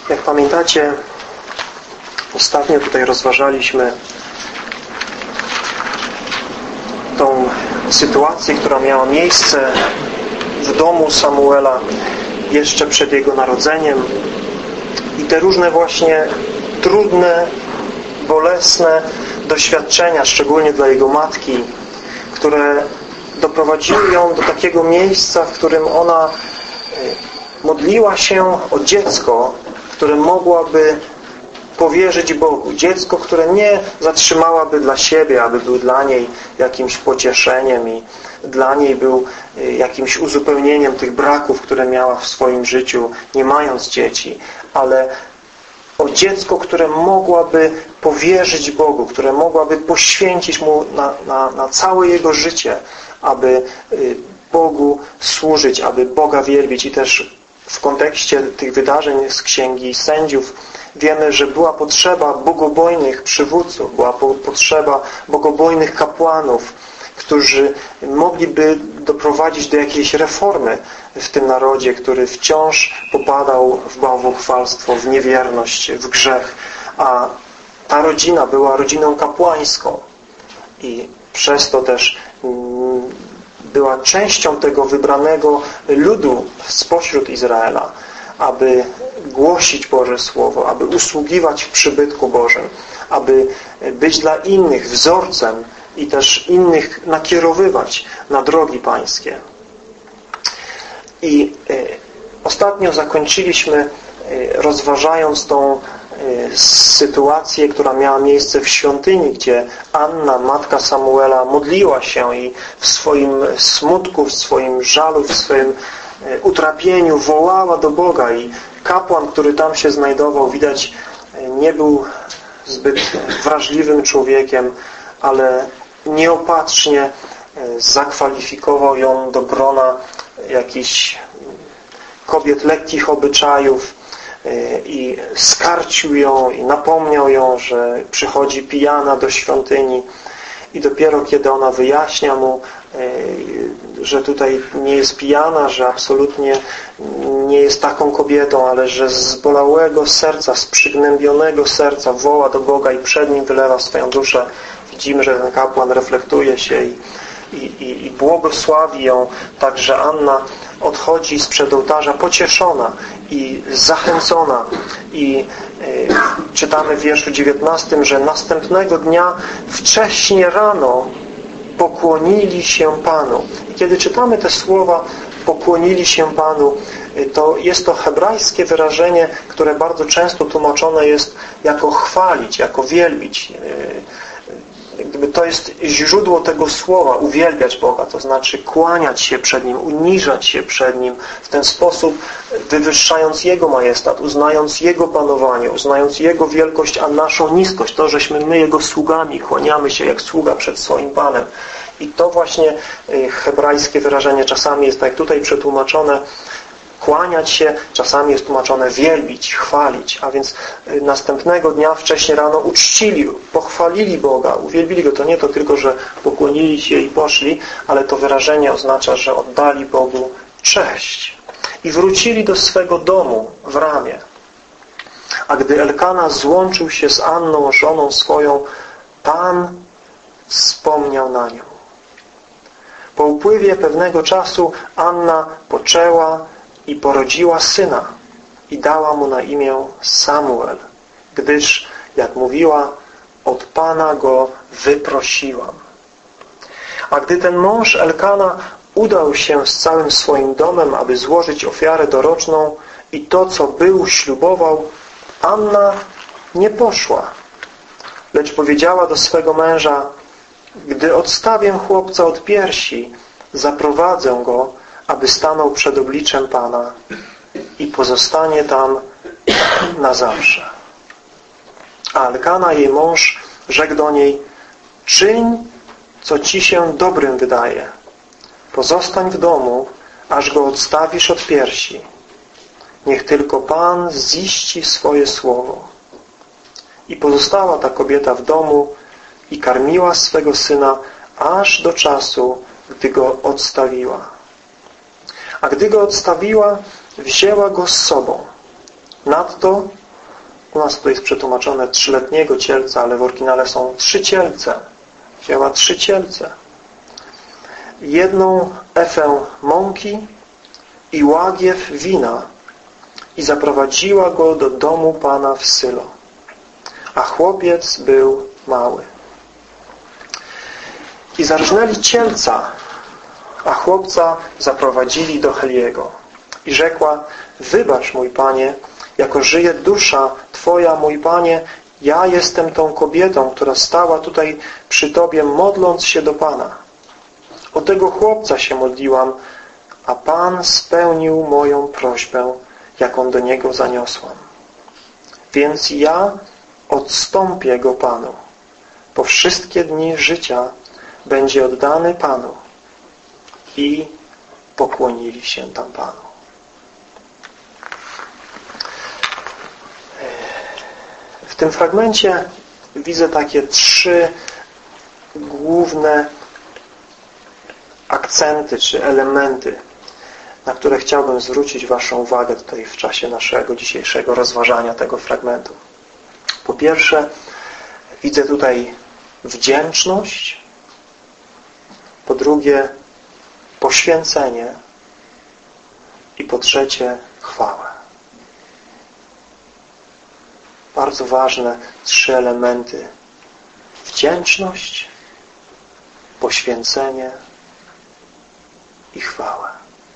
Jak pamiętacie, ostatnio tutaj rozważaliśmy tą sytuację, która miała miejsce w domu Samuela jeszcze przed jego narodzeniem i te różne właśnie trudne, bolesne doświadczenia, szczególnie dla jego matki, które doprowadziły ją do takiego miejsca, w którym ona modliła się o dziecko, które mogłaby powierzyć Bogu. Dziecko, które nie zatrzymałaby dla siebie, aby był dla niej jakimś pocieszeniem i dla niej był jakimś uzupełnieniem tych braków, które miała w swoim życiu, nie mając dzieci, ale o dziecko, które mogłaby powierzyć Bogu, które mogłaby poświęcić Mu na całe jego życie, aby Bogu służyć, aby Boga wielbić. I też w kontekście tych wydarzeń z Księgi Sędziów wiemy, że była potrzeba bogobojnych przywódców, była potrzeba bogobojnych kapłanów, którzy mogliby doprowadzić do jakiejś reformy w tym narodzie, który wciąż popadał w bałwochwalstwo, w niewierność, w grzech. A ta rodzina była rodziną kapłańską i przez to też była częścią tego wybranego ludu spośród Izraela, aby głosić Boże Słowo, aby usługiwać w przybytku Bożym, aby być dla innych wzorcem i też innych nakierowywać na drogi Pańskie. I ostatnio zakończyliśmy rozważając tą sytuację, która miała miejsce w świątyni, gdzie Anna, matka Samuela, modliła się i w swoim smutku, w swoim żalu, w swoim utrapieniu wołała do Boga i kapłan, który tam się znajdował, widać, nie był zbyt wrażliwym człowiekiem, ale nieopatrznie zakwalifikował ją do grona jakichś kobiet lekkich obyczajów i skarcił ją i napomniał ją, że przychodzi pijana do świątyni i dopiero kiedy ona wyjaśnia mu, że tutaj nie jest pijana, że absolutnie nie jest taką kobietą, ale że z zbolałego serca, z przygnębionego serca woła do Boga i przed Nim wylewa swoją duszę. Widzimy, że ten kapłan reflektuje się i błogosławi ją. Także Anna odchodzi sprzed ołtarza pocieszona i zachęcona. I czytamy w wierszu 19, że następnego dnia wcześnie rano pokłonili się Panu. I kiedy czytamy te słowa pokłonili się Panu, to jest to hebrajskie wyrażenie, które bardzo często tłumaczone jest jako chwalić, jako wielbić. Gdyby to jest źródło tego słowa, uwielbiać Boga, to znaczy kłaniać się przed Nim, uniżać się przed Nim, w ten sposób wywyższając Jego majestat, uznając Jego panowanie, uznając Jego wielkość, a naszą niskość, to, żeśmy my Jego sługami, kłaniamy się jak sługa przed swoim Panem. I to właśnie hebrajskie wyrażenie czasami jest tak jak tutaj przetłumaczone, kłaniać się, czasami jest tłumaczone wielbić, chwalić, a więc następnego dnia wcześnie rano uczcili, pochwalili Boga, uwielbili Go. To nie to tylko, że pokłonili się i poszli, ale to wyrażenie oznacza, że oddali Bogu cześć i wrócili do swego domu w Ramie. A gdy Elkana złączył się z Anną, żoną swoją, Pan wspomniał na nią. Po upływie pewnego czasu Anna poczęła i porodziła syna i dała mu na imię Samuel, gdyż, jak mówiła, od Pana go wyprosiłam. A gdy ten mąż Elkana udał się z całym swoim domem, aby złożyć ofiarę doroczną i to, co był, ślubował, Anna nie poszła, lecz powiedziała do swego męża: gdy odstawię chłopca od piersi, zaprowadzę go, aby stanął przed obliczem Pana i pozostanie tam na zawsze. A Elkana, jej mąż, rzekł do niej: czyń, co ci się dobrym wydaje. Pozostań w domu, aż go odstawisz od piersi. Niech tylko Pan ziści swoje słowo. I pozostała ta kobieta w domu i karmiła swego syna aż do czasu, gdy go odstawiła. A gdy go odstawiła, wzięła go z sobą. Nadto U nas to jest przetłumaczone 3-letniego cielca, ale w oryginale są 3 cielce. Wzięła 3 cielce. 1 efę mąki i łagiew wina i zaprowadziła go do domu Pana w Sylo. A chłopiec był mały. I zarżnęli cielca, a chłopca zaprowadzili do Heliego. I rzekła: wybacz, mój Panie, jako żyje dusza Twoja, mój Panie, ja jestem tą kobietą, która stała tutaj przy Tobie, modląc się do Pana. O tego chłopca się modliłam, a Pan spełnił moją prośbę, jaką do Niego zaniosłam. Więc ja odstąpię go Panu. Po wszystkie dni życia będzie oddany Panu. I pokłonili się tam Panu. W tym fragmencie widzę takie 3 główne akcenty czy elementy, na które chciałbym zwrócić Waszą uwagę tutaj w czasie naszego dzisiejszego rozważania tego fragmentu. Po pierwsze, widzę tutaj wdzięczność. Po drugie, poświęcenie. I po trzecie, chwałę. Bardzo ważne 3 elementy. Wdzięczność, poświęcenie i chwałę.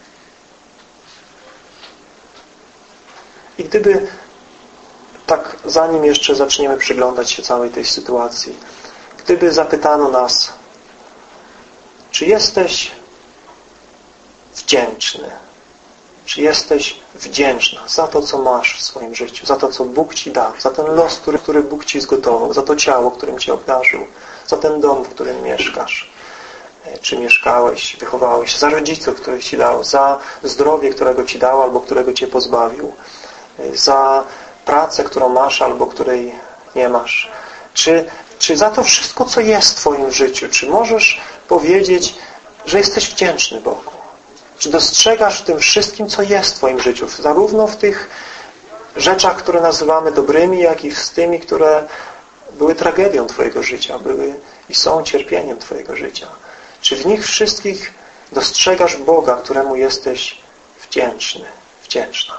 I gdyby tak, zanim jeszcze zaczniemy przyglądać się całej tej sytuacji, gdyby zapytano nas, czy jesteś wdzięczny, czy jesteś wdzięczna za to, co masz w swoim życiu, za to, co Bóg Ci dał, za ten los, który Bóg Ci zgotował, za to ciało, którym Cię obdarzył, za ten dom, w którym mieszkasz, czy mieszkałeś, wychowałeś, za rodziców, których Ci dał, za zdrowie, którego Ci dał albo którego Cię pozbawił, za pracę, którą masz albo której nie masz. Czy za to wszystko, co jest w Twoim życiu, czy możesz powiedzieć, że jesteś wdzięczny Bogu? Czy dostrzegasz w tym wszystkim, co jest w Twoim życiu? Zarówno w tych rzeczach, które nazywamy dobrymi, jak i z tymi, które były tragedią Twojego życia, były i są cierpieniem Twojego życia. Czy w nich wszystkich dostrzegasz Boga, któremu jesteś wdzięczny, wdzięczna?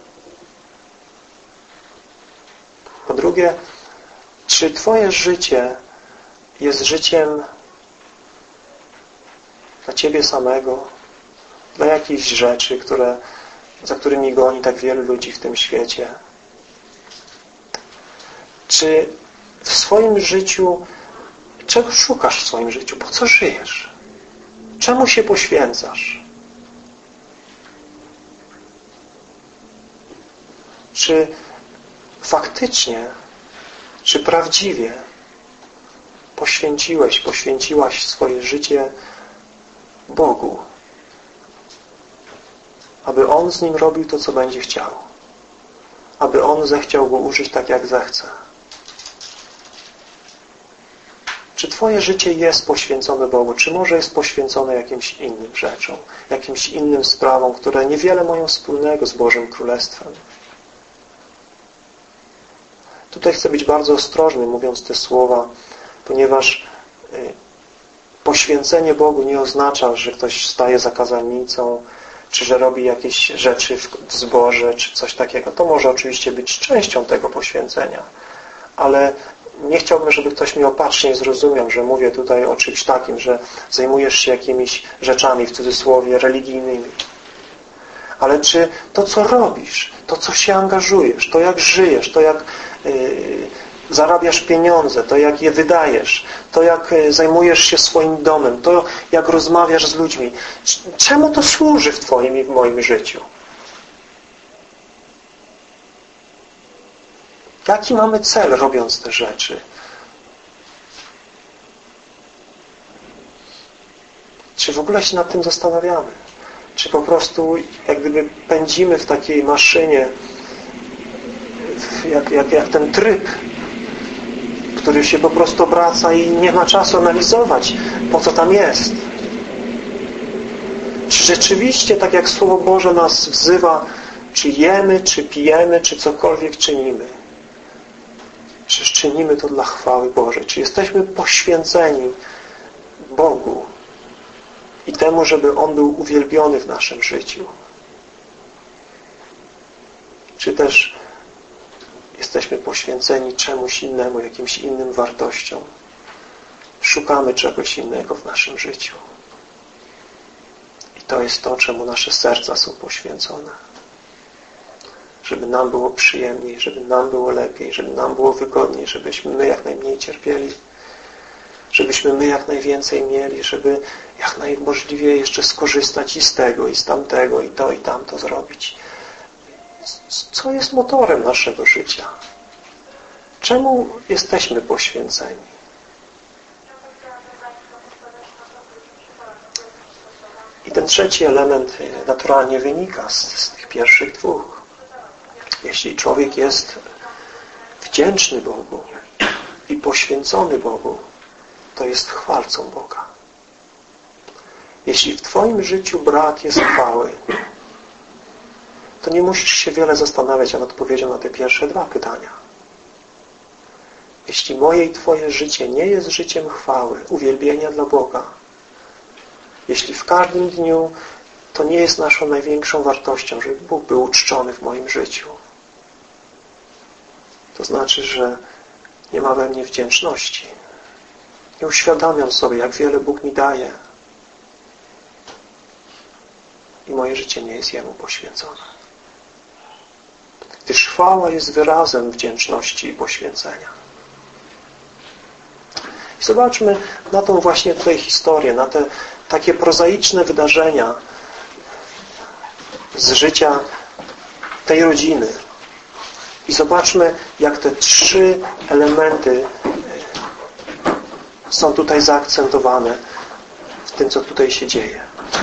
Po drugie, czy Twoje życie jest życiem dla Ciebie samego, dla jakichś rzeczy, za którymi goni tak wielu ludzi w tym świecie? Czy w swoim życiu, czego szukasz w swoim życiu? Po co żyjesz? Czemu się poświęcasz? Czy faktycznie, czy prawdziwie poświęciłaś swoje życie Bogu, aby On z nim robił to, co będzie chciał, aby On zechciał go użyć tak, jak zechce? Czy Twoje życie jest poświęcone Bogu, czy może jest poświęcone jakimś innym rzeczom, jakimś innym sprawom, które niewiele mają wspólnego z Bożym Królestwem? Tutaj chcę być bardzo ostrożny, mówiąc te słowa, ponieważ poświęcenie Bogu nie oznacza, że ktoś staje za kazalnicą, czy że robi jakieś rzeczy w zborze, czy coś takiego. To może oczywiście być częścią tego poświęcenia, ale nie chciałbym, żeby ktoś mnie opacznie zrozumiał, że mówię tutaj o czymś takim, że zajmujesz się jakimiś rzeczami, w cudzysłowie, religijnymi. Ale czy to, co robisz, to, co się angażujesz, to, jak żyjesz, to, jak zarabiasz pieniądze, to, jak je wydajesz, to, jak zajmujesz się swoim domem, to, jak rozmawiasz z ludźmi, czemu to służy w Twoim i w moim życiu? Jaki mamy cel, robiąc te rzeczy? Czy w ogóle się nad tym zastanawiamy? Czy po prostu jak gdyby pędzimy w takiej maszynie, jak ten tryb, który się po prostu obraca i nie ma czasu analizować, po co tam jest? Czy rzeczywiście, tak jak Słowo Boże nas wzywa, czy jemy, czy pijemy, czy cokolwiek czynimy, czy czynimy to dla chwały Bożej, czy jesteśmy poświęceni Bogu i temu, żeby On był uwielbiony w naszym życiu. Czy też jesteśmy poświęceni czemuś innemu, jakimś innym wartościom. Szukamy czegoś innego w naszym życiu. I to jest to, czemu nasze serca są poświęcone. Żeby nam było przyjemniej, żeby nam było lepiej, żeby nam było wygodniej, żebyśmy my jak najmniej cierpieli, żebyśmy my jak najwięcej mieli, żeby jak najmożliwie jeszcze skorzystać i z tego, i z tamtego, i to, i tamto zrobić. Co jest motorem naszego życia? Czemu jesteśmy poświęceni? I ten trzeci element naturalnie wynika z tych pierwszych dwóch. Jeśli człowiek jest wdzięczny Bogu i poświęcony Bogu, to jest chwalcą Boga. Jeśli w Twoim życiu brak jest chwały, to nie musisz się wiele zastanawiać nad odpowiedzią na te pierwsze dwa pytania. Jeśli moje i Twoje życie nie jest życiem chwały, uwielbienia dla Boga, jeśli w każdym dniu to nie jest naszą największą wartością, żeby Bóg był uczczony w moim życiu, to znaczy, że nie ma we mnie wdzięczności. Nie uświadamiam sobie, jak wiele Bóg mi daje. I moje życie nie jest Jemu poświęcone. Gdyż chwała jest wyrazem wdzięczności i poświęcenia. I zobaczmy na tą właśnie tutaj historię, na te takie prozaiczne wydarzenia z życia tej rodziny. I zobaczmy, jak te trzy elementy są tutaj zaakcentowane w tym, co tutaj się dzieje.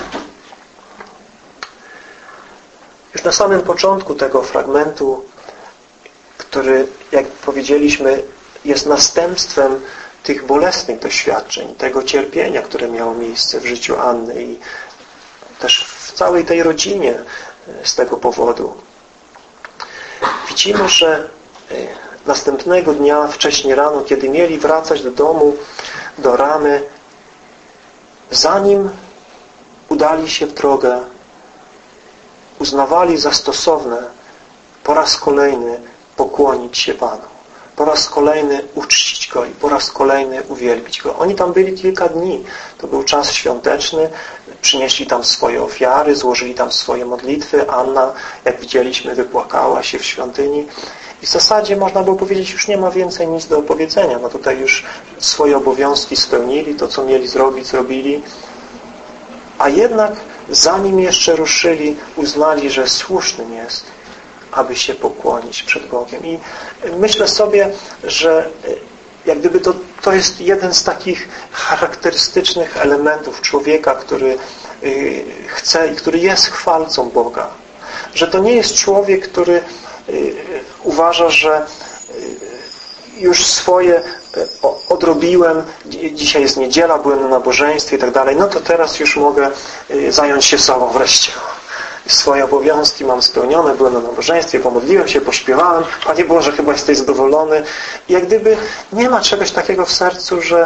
Już na samym początku tego fragmentu, który, jak powiedzieliśmy, jest następstwem tych bolesnych doświadczeń, tego cierpienia, które miało miejsce w życiu Anny i też w całej tej rodzinie z tego powodu. Widzimy, że następnego dnia, wcześnie rano, kiedy mieli wracać do domu, do Ramy, zanim udali się w drogę, uznawali za stosowne po raz kolejny pokłonić się Panu. Po raz kolejny uczcić Go i po raz kolejny uwielbić Go. Oni tam byli kilka dni. To był czas świąteczny. Przynieśli tam swoje ofiary, złożyli tam swoje modlitwy. Anna, jak widzieliśmy, wypłakała się w świątyni. I w zasadzie można było powiedzieć, już nie ma więcej nic do opowiedzenia. No tutaj już swoje obowiązki spełnili, to co mieli zrobić, zrobili. A jednak zanim jeszcze ruszyli, uznali, że słusznym jest, aby się pokłonić przed Bogiem. I myślę sobie, że jak gdyby to jest jeden z takich charakterystycznych elementów człowieka, który chce i który jest chwalcą Boga. Że to nie jest człowiek, który uważa, że już swoje odrobiłem, dzisiaj jest niedziela, byłem na nabożeństwie i tak dalej, no to teraz już mogę zająć się sobą wreszcie. Swoje obowiązki mam spełnione, byłem na nabożeństwie, pomodliłem się, pośpiewałem, Panie Boże, chyba jesteś zadowolony. I jak gdyby nie ma czegoś takiego w sercu, że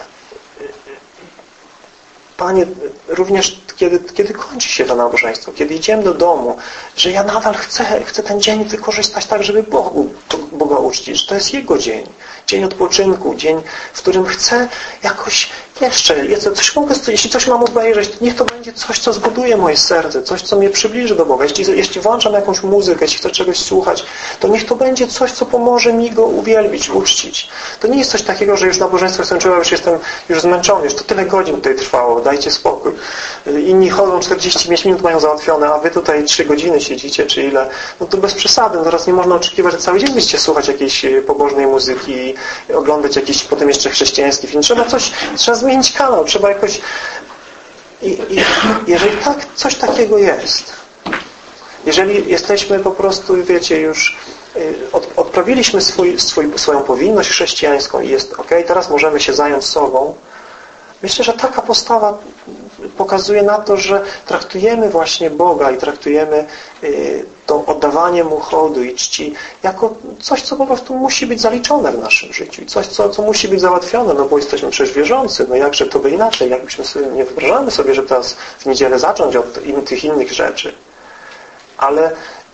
Panie, również kiedy kończy się to nabożeństwo, kiedy idziemy do domu, że ja nadal chcę ten dzień wykorzystać tak, żeby Boga uczcić, że to jest Jego dzień. Dzień odpoczynku, dzień, w którym chcę jakoś jeśli coś mam obejrzeć, to niech to będzie coś, co zbuduje moje serce, coś, co mnie przybliży do Boga. Jeśli włączam jakąś muzykę, jeśli chcę czegoś słuchać, to niech to będzie coś, co pomoże mi Go uwielbić, uczcić. To nie jest coś takiego, że już nabożeństwo skończyłem, już jestem zmęczony, już to tyle godzin tutaj trwało, dajcie spokój. Inni chodzą 45 minut, mają załatwione, a wy tutaj 3 godziny siedzicie, czy ile. No to bez przesady. Teraz nie można oczekiwać, że cały dzień będziecie słuchać jakiejś pobożnej muzyki, oglądać jakiś potem jeszcze chrześcijański film. Trzeba zmienić kanał, trzeba jakoś... I jeżeli coś takiego jest, jeżeli jesteśmy po prostu, wiecie, już odprawiliśmy swoją powinność chrześcijańską i jest ok, teraz możemy się zająć sobą, Myślę, że taka postawa pokazuje na to, że traktujemy właśnie Boga i traktujemy to oddawanie Mu hołdu i czci jako coś, co po prostu musi być zaliczone w naszym życiu i coś, co musi być załatwione, no bo jesteśmy przecież wierzący, no jakże to by inaczej, jakbyśmy sobie nie wyobrażamy sobie, że teraz w niedzielę zacząć od tych innych rzeczy. Ale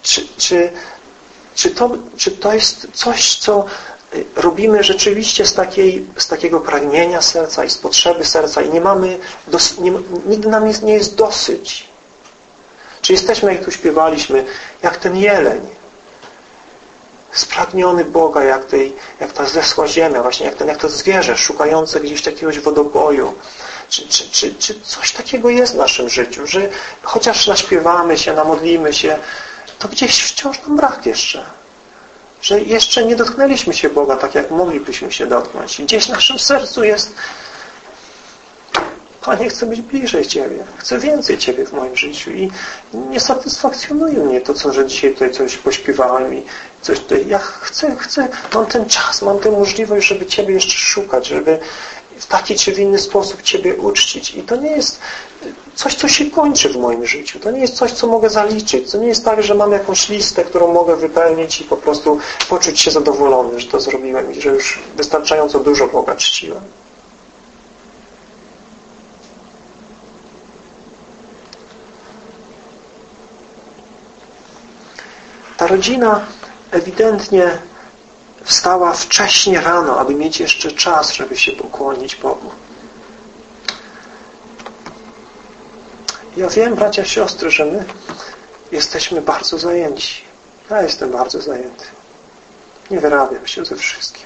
czy to jest coś, co robimy rzeczywiście z takiego pragnienia serca i z potrzeby serca i nigdy nam nie jest dosyć? Czy jesteśmy, jak tu śpiewaliśmy, jak ten jeleń, spragniony Boga, jak ta zesła ziemia, właśnie jak to zwierzę szukające gdzieś jakiegoś wodopoju? Czy coś takiego jest w naszym życiu, że chociaż naśpiewamy się, namodlimy się, to gdzieś wciąż nam brak jeszcze. Że jeszcze nie dotknęliśmy się Boga tak, jak moglibyśmy się dotknąć. I gdzieś w naszym sercu jest: Panie, chcę być bliżej Ciebie. Chcę więcej Ciebie w moim życiu. I nie satysfakcjonuje mnie to, że dzisiaj tutaj coś pośpiewałem i coś tutaj. Ja chcę, mam ten czas, mam tę możliwość, żeby Ciebie jeszcze szukać, żeby w taki czy w inny sposób Ciebie uczcić. I to nie jest coś, co się kończy w moim życiu. To nie jest coś, co mogę zaliczyć. To nie jest tak, że mam jakąś listę, którą mogę wypełnić i po prostu poczuć się zadowolony, że to zrobiłem i że już wystarczająco dużo Boga czciłem. Ta rodzina ewidentnie wstała wcześnie rano, aby mieć jeszcze czas, żeby się pokłonić Bogu. Ja wiem, bracia, siostry, że my jesteśmy bardzo zajęci. Ja jestem bardzo zajęty. Nie wyrabiam się ze wszystkim.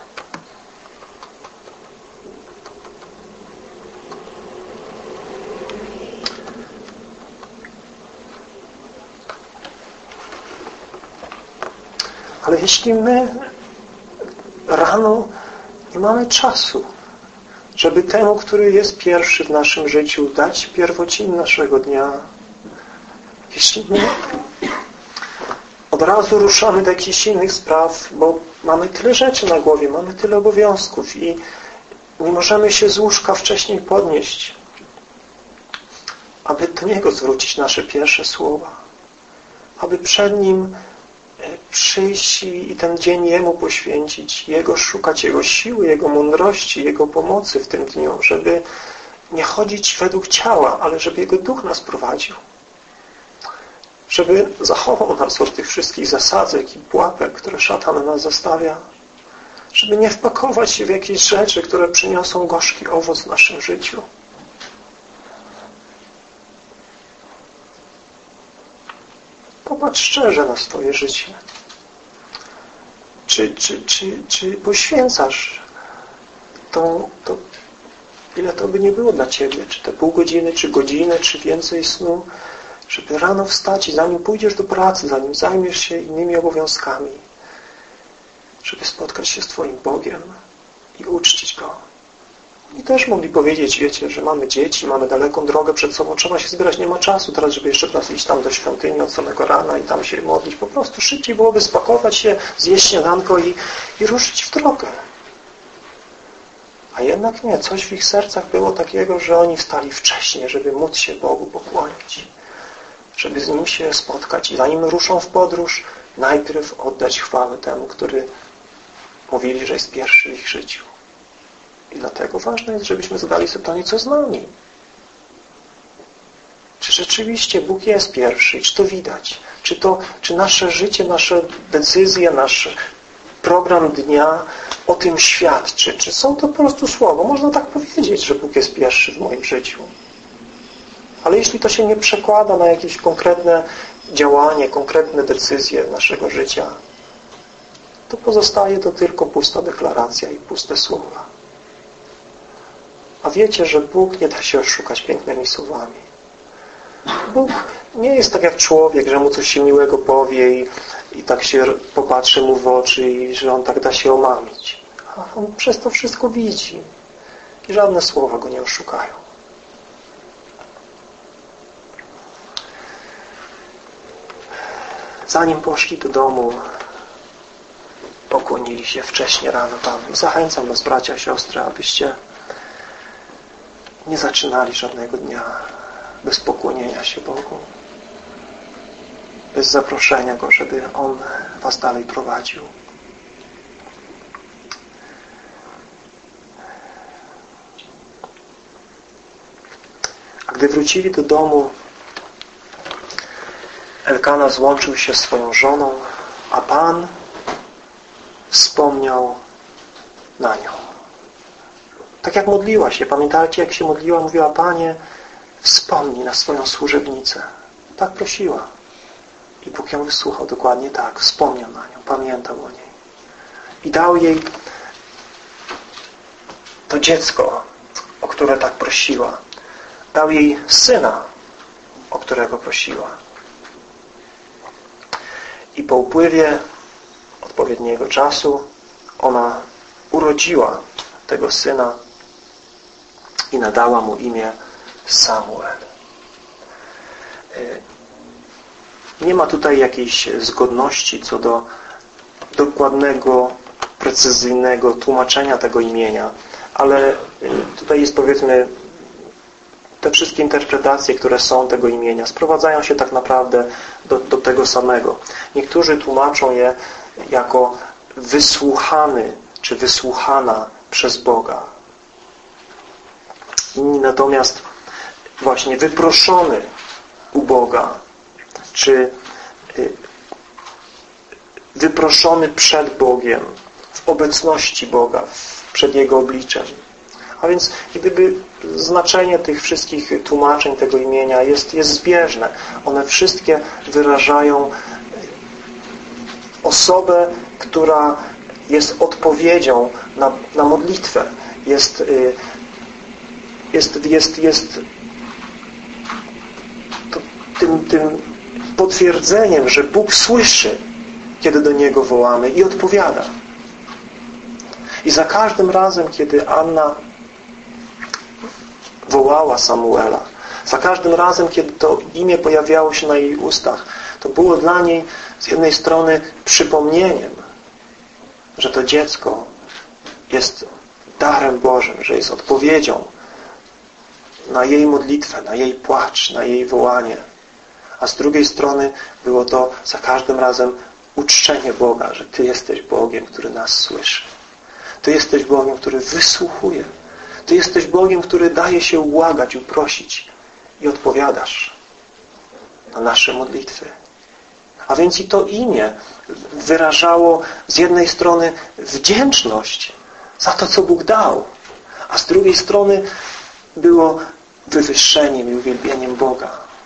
Ale jeśli my rano nie mamy czasu, żeby temu, który jest pierwszy w naszym życiu, dać pierwocin naszego dnia, jeśli my od razu ruszamy do jakichś innych spraw, bo mamy tyle rzeczy na głowie, mamy tyle obowiązków i nie możemy się z łóżka wcześniej podnieść, aby do Niego zwrócić nasze pierwsze słowa, aby przed Nim przyjść i ten dzień Jemu poświęcić, Jego szukać, Jego siły, Jego mądrości, Jego pomocy w tym dniu, żeby nie chodzić według ciała, ale żeby Jego Duch nas prowadził. Żeby zachował nas od tych wszystkich zasadzek i pułapek, które szatan na nas zostawia. Żeby nie wpakować się w jakieś rzeczy, które przyniosą gorzki owoc w naszym życiu. Popatrz szczerze na swoje życie. Czy poświęcasz to, ile to by nie było dla Ciebie, czy te pół godziny, czy godzinę, czy więcej snu, żeby rano wstać i zanim pójdziesz do pracy, zanim zajmiesz się innymi obowiązkami, żeby spotkać się z Twoim Bogiem i uczcić Go. I też mogli powiedzieć, wiecie, że mamy dzieci, mamy daleką drogę przed sobą, trzeba się zbierać, nie ma czasu teraz, żeby jeszcze raz iść tam do świątyni od samego rana i tam się modlić. Po prostu szybciej byłoby spakować się, zjeść śniadanko i ruszyć w drogę. A jednak nie, coś w ich sercach było takiego, że oni wstali wcześniej, żeby móc się Bogu pokłonić, żeby z Nim się spotkać i zanim ruszą w podróż, najpierw oddać chwałę temu, który mówili, że jest pierwszy w ich życiu. I dlatego ważne jest, żebyśmy zadali sobie pytanie, co z nami? Czy rzeczywiście Bóg jest pierwszy? Czy to widać? Czy nasze życie, nasze decyzje, nasz program dnia o tym świadczy? Czy są to po prostu słowo? Można tak powiedzieć, że Bóg jest pierwszy w moim życiu. Ale jeśli to się nie przekłada na jakieś konkretne działanie, konkretne decyzje naszego życia, to pozostaje to tylko pusta deklaracja i puste słowa. A wiecie, że Bóg nie da się oszukać pięknymi słowami. Bóg nie jest tak jak człowiek, że mu coś się miłego powie i tak się popatrzy mu w oczy i że on tak da się omamić. A on przez to wszystko widzi. I żadne słowa go nie oszukają. Zanim poszli do domu, pokłonili się wcześnie rano Panu. Zachęcam was, bracia, siostry, abyście nie zaczynali żadnego dnia bez pokłonienia się Bogu, bez zaproszenia Go, żeby On was dalej prowadził. A gdy wrócili do domu, Elkana złączył się z swoją żoną, a Pan wspomniał na nią. Tak jak modliła się. Pamiętacie, jak się modliła? Mówiła: Panie, wspomnij na swoją służebnicę. Tak prosiła. I Bóg ją wysłuchał dokładnie tak. Wspomniał na nią, pamiętał o niej. I dał jej to dziecko, o które tak prosiła. Dał jej syna, o którego prosiła. I po upływie odpowiedniego czasu ona urodziła tego syna i nadała mu imię Samuel. Nie ma tutaj jakiejś zgodności co do dokładnego, precyzyjnego tłumaczenia tego imienia, ale tutaj jest, powiedzmy, te wszystkie interpretacje, które są tego imienia, sprowadzają się tak naprawdę do tego samego. Niektórzy tłumaczą je jako wysłuchany czy wysłuchana przez Boga. Inni natomiast właśnie wyproszony u Boga, czy wyproszony przed Bogiem, w obecności Boga, przed Jego obliczem. A więc gdyby znaczenie tych wszystkich tłumaczeń tego imienia jest zbieżne. One wszystkie wyrażają osobę, która jest odpowiedzią na modlitwę. Jest tym potwierdzeniem, że Bóg słyszy, kiedy do Niego wołamy, i odpowiada. I za każdym razem, kiedy Anna wołała Samuela, za każdym razem, kiedy to imię pojawiało się na jej ustach, to było dla niej z jednej strony przypomnieniem, że to dziecko jest darem Bożym, że jest odpowiedzią na jej modlitwę, na jej płacz, na jej wołanie. A z drugiej strony było to za każdym razem uczczenie Boga, że Ty jesteś Bogiem, który nas słyszy. Ty jesteś Bogiem, który wysłuchuje. Ty jesteś Bogiem, który daje się ułagać, uprosić i odpowiadasz na nasze modlitwy. A więc i to imię wyrażało z jednej strony wdzięczność za to, co Bóg dał, a z drugiej strony było wywyższeniem i uwielbieniem Boga.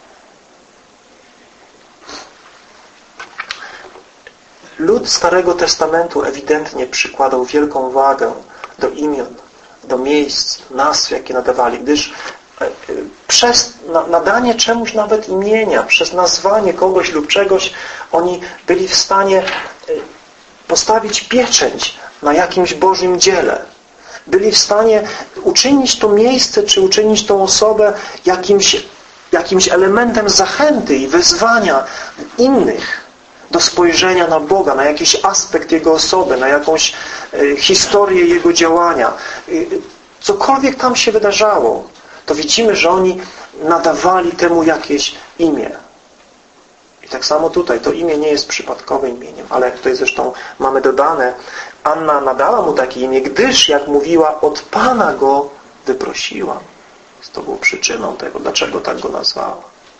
Lud Starego Testamentu ewidentnie przykładał wielką wagę do imion, do miejsc, nazw, jakie nadawali, gdyż przez nadanie czemuś nawet imienia, przez nazwanie kogoś lub czegoś, oni byli w stanie postawić pieczęć na jakimś Bożym dziele. Byli w stanie uczynić to miejsce, czy uczynić tą osobę jakimś elementem zachęty i wezwania innych do spojrzenia na Boga, na jakiś aspekt Jego osoby, na jakąś historię Jego działania. Cokolwiek tam się wydarzało, to widzimy, że oni nadawali temu jakieś imię. I tak samo tutaj, to imię nie jest przypadkowym imieniem, ale jak tutaj zresztą mamy dodane, Anna nadała mu takie imię, gdyż, jak mówiła, od Pana go wyprosiła. To było przyczyną tego, dlaczego tak go nazwała.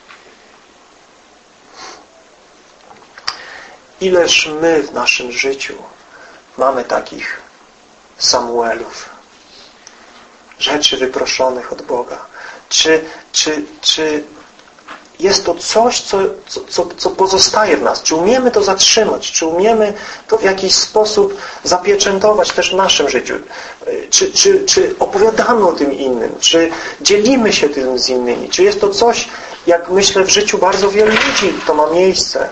Ileż my w naszym życiu mamy takich Samuelów, rzeczy wyproszonych od Boga. Czy jest to coś, co pozostaje w nas? Czy umiemy to zatrzymać? Czy umiemy to w jakiś sposób zapieczętować też w naszym życiu? Czy opowiadamy o tym innym? Czy dzielimy się tym z innymi? Czy jest to coś, jak myślę, w życiu bardzo wielu ludzi to ma miejsce,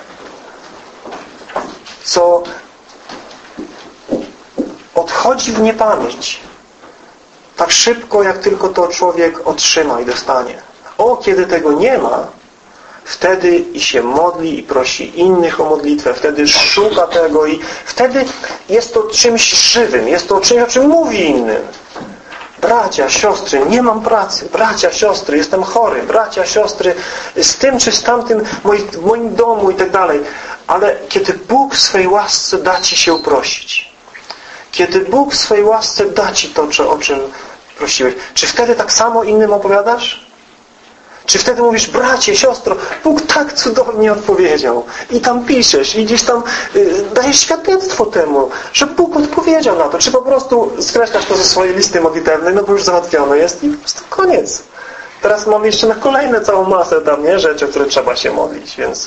co odchodzi w niepamięć tak szybko, jak tylko to człowiek otrzyma i dostanie. Kiedy tego nie ma, wtedy i się modli i prosi innych o modlitwę, wtedy szuka tego i wtedy jest to czymś żywym, jest to czymś, o czym mówi innym. bracia, siostry, nie mam pracy, bracia, siostry, jestem chory, bracia, siostry, z tym czy z tamtym w moim domu i tak dalej. Ale kiedy Bóg w swej łasce da Ci się uprosić, kiedy Bóg w swej łasce da Ci to, o czym prosiłeś, czy wtedy tak samo innym opowiadasz? Czy wtedy mówisz, bracie, siostro, Bóg tak cudownie odpowiedział. I tam piszesz, i gdzieś tam dajesz świadectwo temu, że Bóg odpowiedział na to. Czy po prostu skreślasz to ze swojej listy modlitewnej, no bo już załatwione jest i po prostu koniec. Teraz mam jeszcze na kolejne całą masę tam, nie? Rzeczy, o które trzeba się modlić, więc...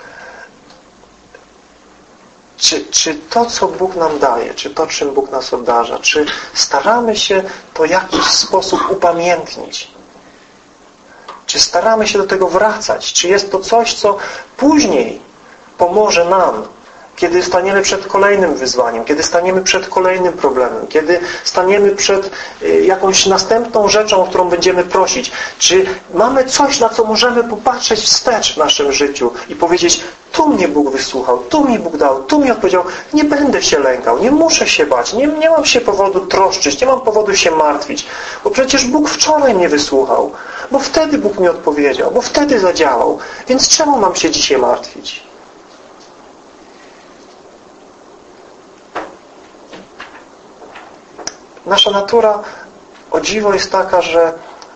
Czy to, co Bóg nam daje, czy to, czym Bóg nas obdarza, czy staramy się to w jakiś sposób upamiętnić? Czy staramy się do tego wracać? Czy jest to coś, co później pomoże nam, kiedy staniemy przed kolejnym wyzwaniem, kiedy staniemy przed kolejnym problemem, kiedy staniemy przed jakąś następną rzeczą, o którą będziemy prosić? Czy mamy coś, na co możemy popatrzeć wstecz w naszym życiu i powiedzieć, tu mnie Bóg wysłuchał, tu mi Bóg dał, tu mi odpowiedział, nie będę się lękał, nie muszę się bać, nie mam się powodu troszczyć, nie mam powodu się martwić, bo przecież Bóg wczoraj mnie wysłuchał, bo wtedy Bóg mi odpowiedział, bo wtedy zadziałał, więc czemu mam się dzisiaj martwić? Nasza natura, o dziwo, jest taka, że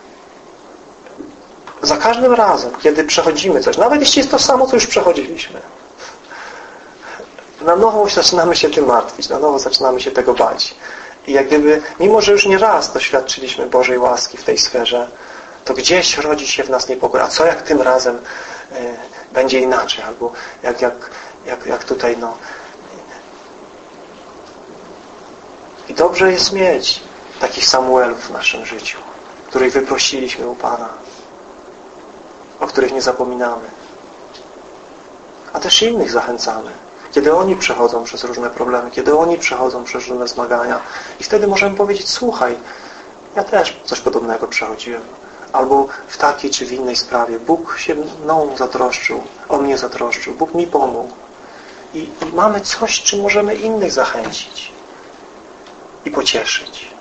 za każdym razem, kiedy przechodzimy coś, nawet jeśli jest to samo, co już przechodziliśmy, na nowo zaczynamy się tym martwić, na nowo zaczynamy się tego bać. I jak gdyby, mimo że już nie raz doświadczyliśmy Bożej łaski w tej sferze, to gdzieś rodzi się w nas niepokój. A co jak tym razem będzie inaczej? Albo jak tutaj, no... I dobrze jest mieć takich Samuelów w naszym życiu, których wyprosiliśmy u Pana, o których nie zapominamy. A też innych zachęcamy. Kiedy oni przechodzą przez różne problemy, kiedy oni przechodzą przez różne zmagania. I wtedy możemy powiedzieć, słuchaj, ja też coś podobnego przechodziłem. Albo w takiej czy w innej sprawie. Bóg się mną zatroszczył, o mnie zatroszczył. Bóg mi pomógł. I mamy coś, czym możemy innych zachęcić i pocieszyć.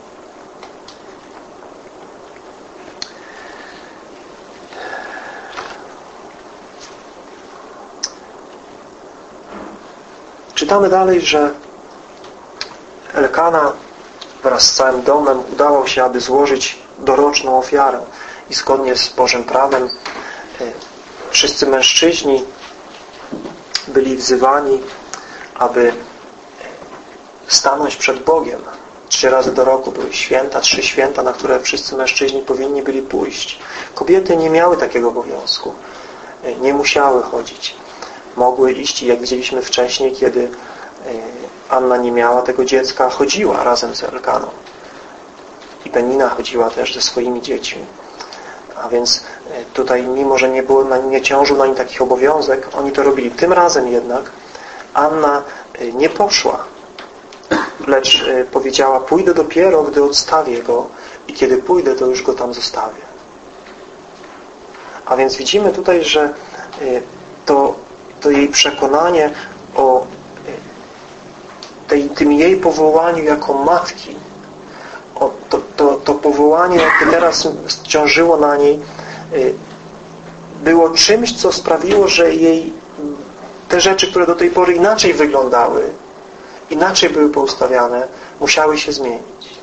Czytamy dalej, że Elkana wraz z całym domem udawał się, aby złożyć doroczną ofiarę. I zgodnie z Bożym prawem wszyscy mężczyźni byli wzywani, aby stanąć przed Bogiem. 3 razy do roku były święta, 3 święta, na które wszyscy mężczyźni powinni byli pójść. Kobiety nie miały takiego obowiązku. Nie musiały chodzić. Mogły iść i jak widzieliśmy wcześniej, kiedy Anna nie miała tego dziecka, chodziła razem z Elkaną. I Penina chodziła też ze swoimi dziećmi. A więc tutaj, mimo że nie ciążył na nim takich obowiązek, oni to robili. Tym razem jednak Anna nie poszła, lecz powiedziała, pójdę dopiero, gdy odstawię go i kiedy pójdę, to już go tam zostawię. A więc widzimy tutaj, że to jej przekonanie o tym jej powołaniu jako matki, to powołanie, jakie teraz ciążyło na niej, było czymś, co sprawiło, że jej te rzeczy, które do tej pory inaczej wyglądały, inaczej były poustawiane, musiały się zmienić.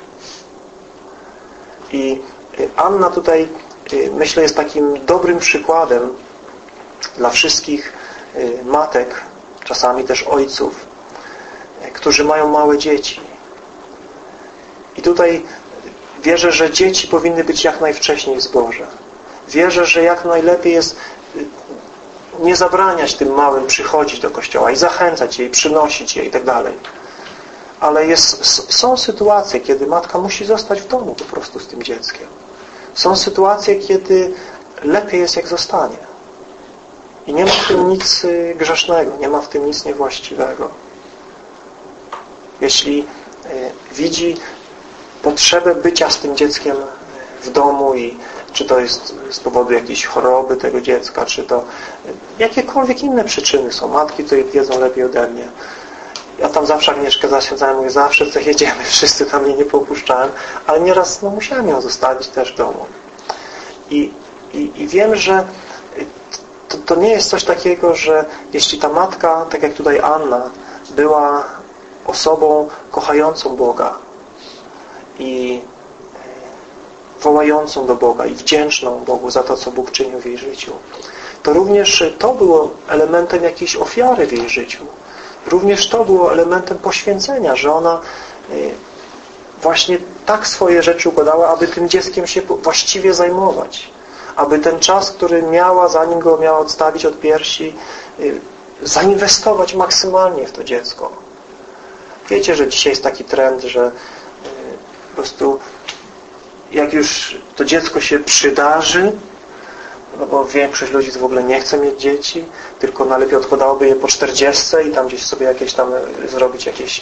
I Anna tutaj, myślę, jest takim dobrym przykładem dla wszystkich matek, czasami też ojców, którzy mają małe dzieci. I tutaj wierzę, że dzieci powinny być jak najwcześniej w zborze. Wierzę, że jak najlepiej jest nie zabraniać tym małym przychodzić do kościoła i zachęcać je, i przynosić je i tak dalej. Ale są sytuacje, kiedy matka musi zostać w domu po prostu z tym dzieckiem. Są sytuacje, kiedy lepiej jest, jak zostanie. I nie ma w tym nic grzesznego, nie ma w tym nic niewłaściwego. Jeśli widzi potrzebę bycia z tym dzieckiem w domu i czy to jest z powodu jakiejś choroby tego dziecka, czy to jakiekolwiek inne przyczyny są. Matki tutaj wiedzą lepiej ode mnie. Ja tam zawsze Agnieszkę zasiadzałem, mówię, zawsze co jedziemy, wszyscy tam mnie nie popuszczałem, ale nieraz musiałem ją zostawić też w domu. I wiem, że to nie jest coś takiego, że jeśli ta matka, tak jak tutaj Anna, była osobą kochającą Boga i wołającą do Boga i wdzięczną Bogu za to, co Bóg czynił w jej życiu, to również to było elementem jakiejś ofiary w jej życiu. Również to było elementem poświęcenia, że ona właśnie tak swoje rzeczy układała, aby tym dzieckiem się właściwie zajmować. Aby ten czas, który miała, zanim go miała odstawić od piersi, zainwestować maksymalnie w to dziecko. Wiecie, że dzisiaj jest taki trend, że po prostu jak już to dziecko się przydarzy, no bo większość ludzi to w ogóle nie chce mieć dzieci, tylko najlepiej odkładałoby je po 40 i tam gdzieś sobie jakieś tam zrobić jakieś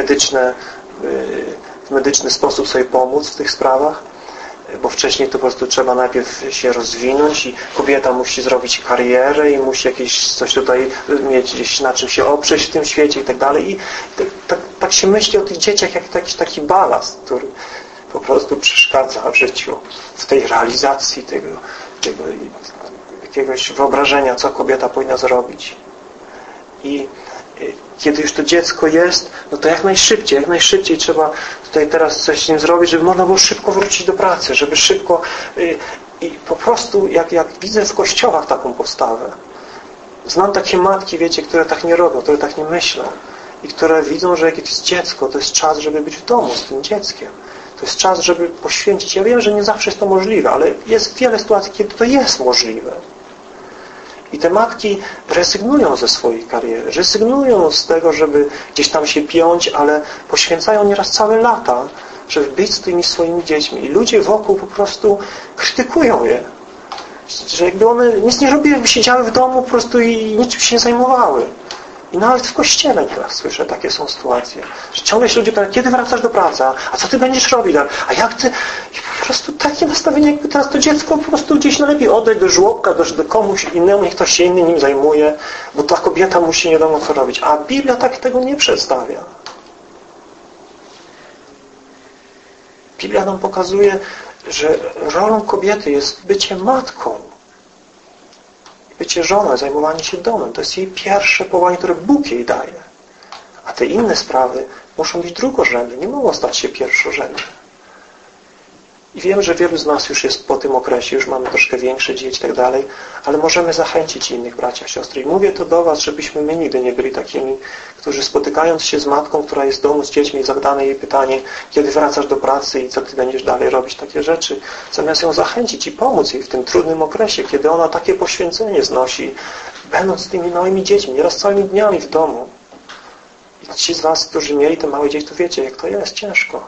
w medyczny sposób sobie pomóc w tych sprawach, bo wcześniej to po prostu trzeba najpierw się rozwinąć i kobieta musi zrobić karierę i musi jakieś coś tutaj mieć gdzieś na czym się oprzeć w tym świecie i tak dalej. I tak się myśli o tych dzieciach jak jakiś taki balast, który po prostu przeszkadza w życiu, w tej realizacji tego jakiegoś wyobrażenia, co kobieta powinna zrobić. I kiedy już to dziecko jest, no to jak najszybciej trzeba tutaj teraz coś z nim zrobić, żeby można było szybko wrócić do pracy, żeby szybko i po prostu jak widzę w kościołach taką postawę. Znam takie matki, wiecie, które tak nie robią, które tak nie myślą i które widzą, że jak jest dziecko, to jest czas, żeby być w domu z tym dzieckiem. To jest czas, żeby poświęcić. Ja wiem, że nie zawsze jest to możliwe, ale jest wiele sytuacji, kiedy to jest możliwe. I te matki rezygnują ze swojej kariery, rezygnują z tego, żeby gdzieś tam się piąć, ale poświęcają nieraz całe lata, żeby być z tymi swoimi dziećmi. I ludzie wokół po prostu krytykują je. Że jakby one nic nie robiły, jakby siedziały w domu po prostu i niczym się nie zajmowały. I nawet w kościele teraz słyszę, takie są sytuacje. Że ciągle się ludzie pytają, kiedy wracasz do pracy? A co ty będziesz robić? A jak ty? I po prostu takie nastawienie, jakby teraz to dziecko po prostu gdzieś najlepiej oddać do żłobka, do komuś innemu, niech ktoś się inny nim zajmuje, bo ta kobieta musi nie wiadomo co robić. A Biblia tak tego nie przedstawia. Biblia nam pokazuje, że rolą kobiety jest bycie matką. Bycie żoną, zajmowanie się domem. To jest jej pierwsze powołanie, które Bóg jej daje. A te inne sprawy muszą być drugorzędne. Nie mogą stać się pierwszorzędne. I wiem, że wielu z nas już jest po tym okresie, już mamy troszkę większe dzieci i tak dalej, ale możemy zachęcić innych bracia, siostry. I mówię to do was, żebyśmy my nigdy nie byli takimi, którzy spotykając się z matką, która jest w domu z dziećmi i zadane jej pytanie, kiedy wracasz do pracy i co ty będziesz dalej robić, takie rzeczy, zamiast ją zachęcić i pomóc jej w tym trudnym okresie, kiedy ona takie poświęcenie znosi, będąc z tymi małymi dziećmi, nieraz całymi dniami w domu. I ci z was, którzy mieli te małe dzieci, to wiecie, jak to jest ciężko.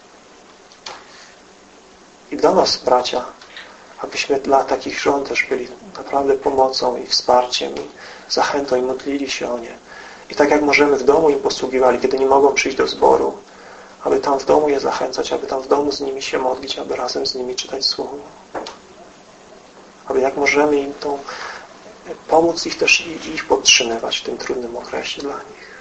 I dla nas, bracia, abyśmy dla takich żon też byli naprawdę pomocą i wsparciem i zachętą i modlili się o nie. I tak jak możemy w domu im posługiwali, kiedy nie mogą przyjść do zboru, aby tam w domu je zachęcać, aby tam w domu z nimi się modlić, aby razem z nimi czytać Słowo. Aby jak możemy im pomóc ich też i ich podtrzymywać w tym trudnym okresie dla nich.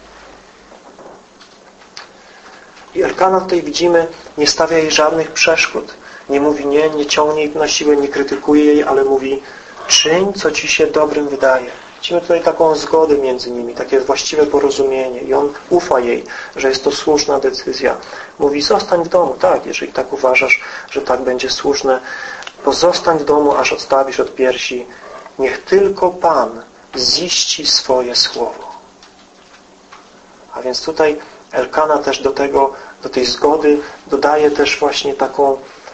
I Elkana tutaj widzimy, nie stawia jej żadnych przeszkód. Nie mówi nie ciągnie jej na siłę, nie krytykuje jej, ale mówi czyń, co ci się dobrym wydaje. Widzimy tutaj taką zgodę między nimi, takie właściwe porozumienie i on ufa jej, że jest to słuszna decyzja. Mówi zostań w domu, tak, jeżeli tak uważasz, że tak będzie słuszne, pozostań w domu, aż odstawisz od piersi. Niech tylko Pan ziści swoje słowo. A więc tutaj Elkana też do tej zgody dodaje też właśnie taką...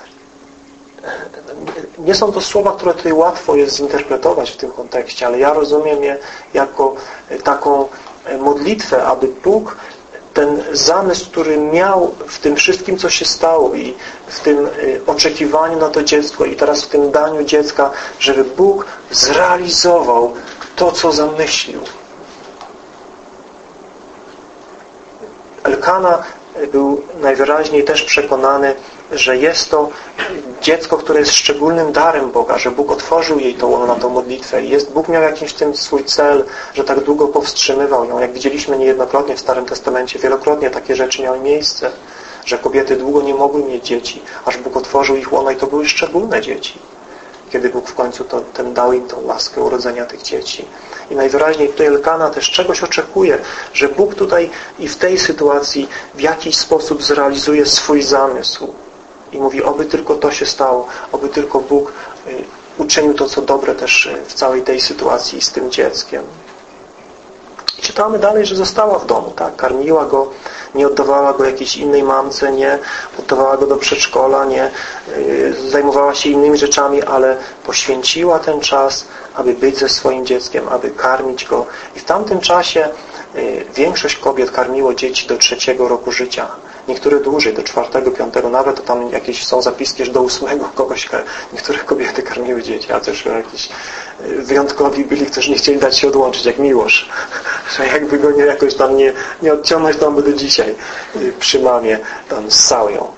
Nie są to słowa, które tutaj łatwo jest zinterpretować w tym kontekście, ale ja rozumiem je jako taką modlitwę, aby Bóg ten zamysł, który miał w tym wszystkim, co się stało i w tym oczekiwaniu na to dziecko i teraz w tym daniu dziecka, żeby Bóg zrealizował to, co zamyślił. Elkana był najwyraźniej też przekonany, że jest to dziecko, które jest szczególnym darem Boga, że Bóg otworzył jej to łono na tą modlitwę i Bóg miał jakiś w tym swój cel, że tak długo powstrzymywał ją. Jak widzieliśmy niejednokrotnie w Starym Testamencie, wielokrotnie takie rzeczy miały miejsce, że kobiety długo nie mogły mieć dzieci, aż Bóg otworzył ich łono i to były szczególne dzieci. Kiedy Bóg w końcu dał im tą łaskę urodzenia tych dzieci. I najwyraźniej tutaj Elkana też czegoś oczekuje, że Bóg tutaj i w tej sytuacji w jakiś sposób zrealizuje swój zamysł. I mówi, oby tylko to się stało, oby tylko Bóg uczynił to, co dobre też w całej tej sytuacji z tym dzieckiem. I czytamy dalej, że została w domu, tak? Karmiła go, nie oddawała go jakiejś innej mamce, nie oddawała go do przedszkola, nie zajmowała się innymi rzeczami, ale poświęciła ten czas, aby być ze swoim dzieckiem, aby karmić go. I w tamtym czasie większość kobiet karmiło dzieci do 3 roku życia. Niektóre dłużej, do 4, 5, nawet to tam jakieś są zapiski, że do 8 kogoś. Niektóre kobiety karmiły dzieci, a też jakieś wyjątkowi byli, którzy nie chcieli dać się odłączyć, jak Miłosz. Że jakby go jakoś tam nie odciągnąć, to on by do dzisiaj przy mamie tam ssał ją.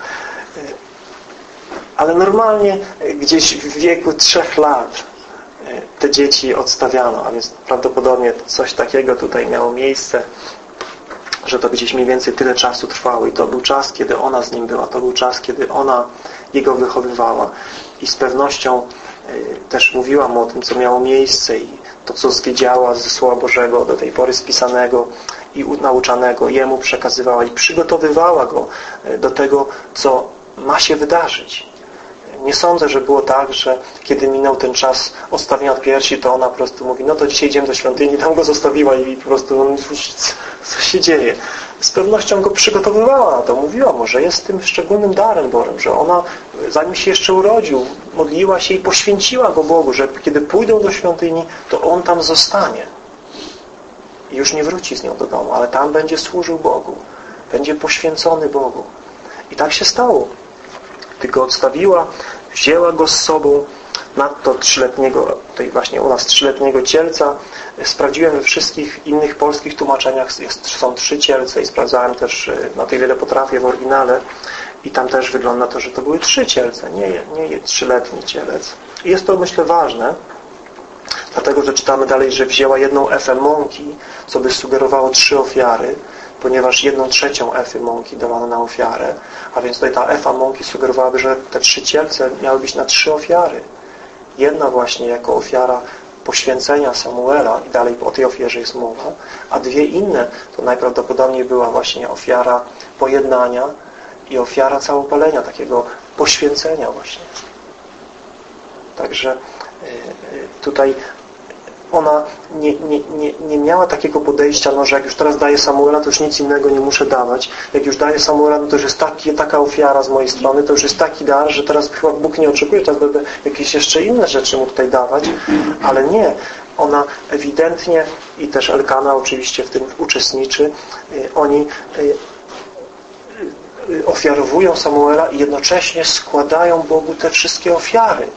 Ale normalnie gdzieś w wieku 3 lat te dzieci odstawiano, a więc prawdopodobnie coś takiego tutaj miało miejsce, że to gdzieś mniej więcej tyle czasu trwało i to był czas, kiedy ona z nim była, to był czas, kiedy ona jego wychowywała i z pewnością też mówiła mu o tym, co miało miejsce i to, co zwiedziała ze Słowa Bożego do tej pory spisanego i nauczanego, jemu przekazywała i przygotowywała go do tego, co ma się wydarzyć. Nie sądzę, że było tak, że kiedy minął ten czas odstawienia od piersi, to ona po prostu mówi, no to dzisiaj idziemy do świątyni, tam go zostawiła i po prostu co się dzieje. Z pewnością go przygotowywała na to, mówiła mu, że jest tym szczególnym darem Bożym, że ona zanim się jeszcze urodził, modliła się i poświęciła go Bogu, że kiedy pójdą do świątyni, to on tam zostanie. I już nie wróci z nią do domu, ale tam będzie służył Bogu. Będzie poświęcony Bogu. I tak się stało. Gdy go odstawiła, wzięła go z sobą, nadto 3-letniego, tutaj właśnie u nas 3-letniego cielca. Sprawdziłem we wszystkich innych polskich tłumaczeniach, są 3 cielce i sprawdzałem też na tyle, ile potrafię w oryginale i tam też wygląda to, że to były 3 cielce, nie 3-letni cielec. I jest to, myślę, ważne, dlatego, że czytamy dalej, że wzięła 1 efę mąki, co by sugerowało 3 ofiary, ponieważ 1/3 efy mąki dawano na ofiarę, a więc tutaj ta efa mąki sugerowałaby, że te 3 cielce miały być na 3 ofiary. Jedna właśnie jako ofiara poświęcenia Samuela i dalej o tej ofierze jest mowa, a 2 inne to najprawdopodobniej była właśnie ofiara pojednania i ofiara całopalenia, takiego poświęcenia właśnie. Także tutaj ona nie miała takiego podejścia, no, że jak już teraz daję Samuela, to już nic innego nie muszę dawać. Jak już daję Samuela, no to już jest taka ofiara z mojej strony, to już jest taki dar, że teraz chyba Bóg nie oczekuje, teraz będę jakieś jeszcze inne rzeczy mu tutaj dawać. Ale nie. Ona ewidentnie i też Elkana oczywiście w tym uczestniczy, oni ofiarowują Samuela i jednocześnie składają Bogu te wszystkie ofiary,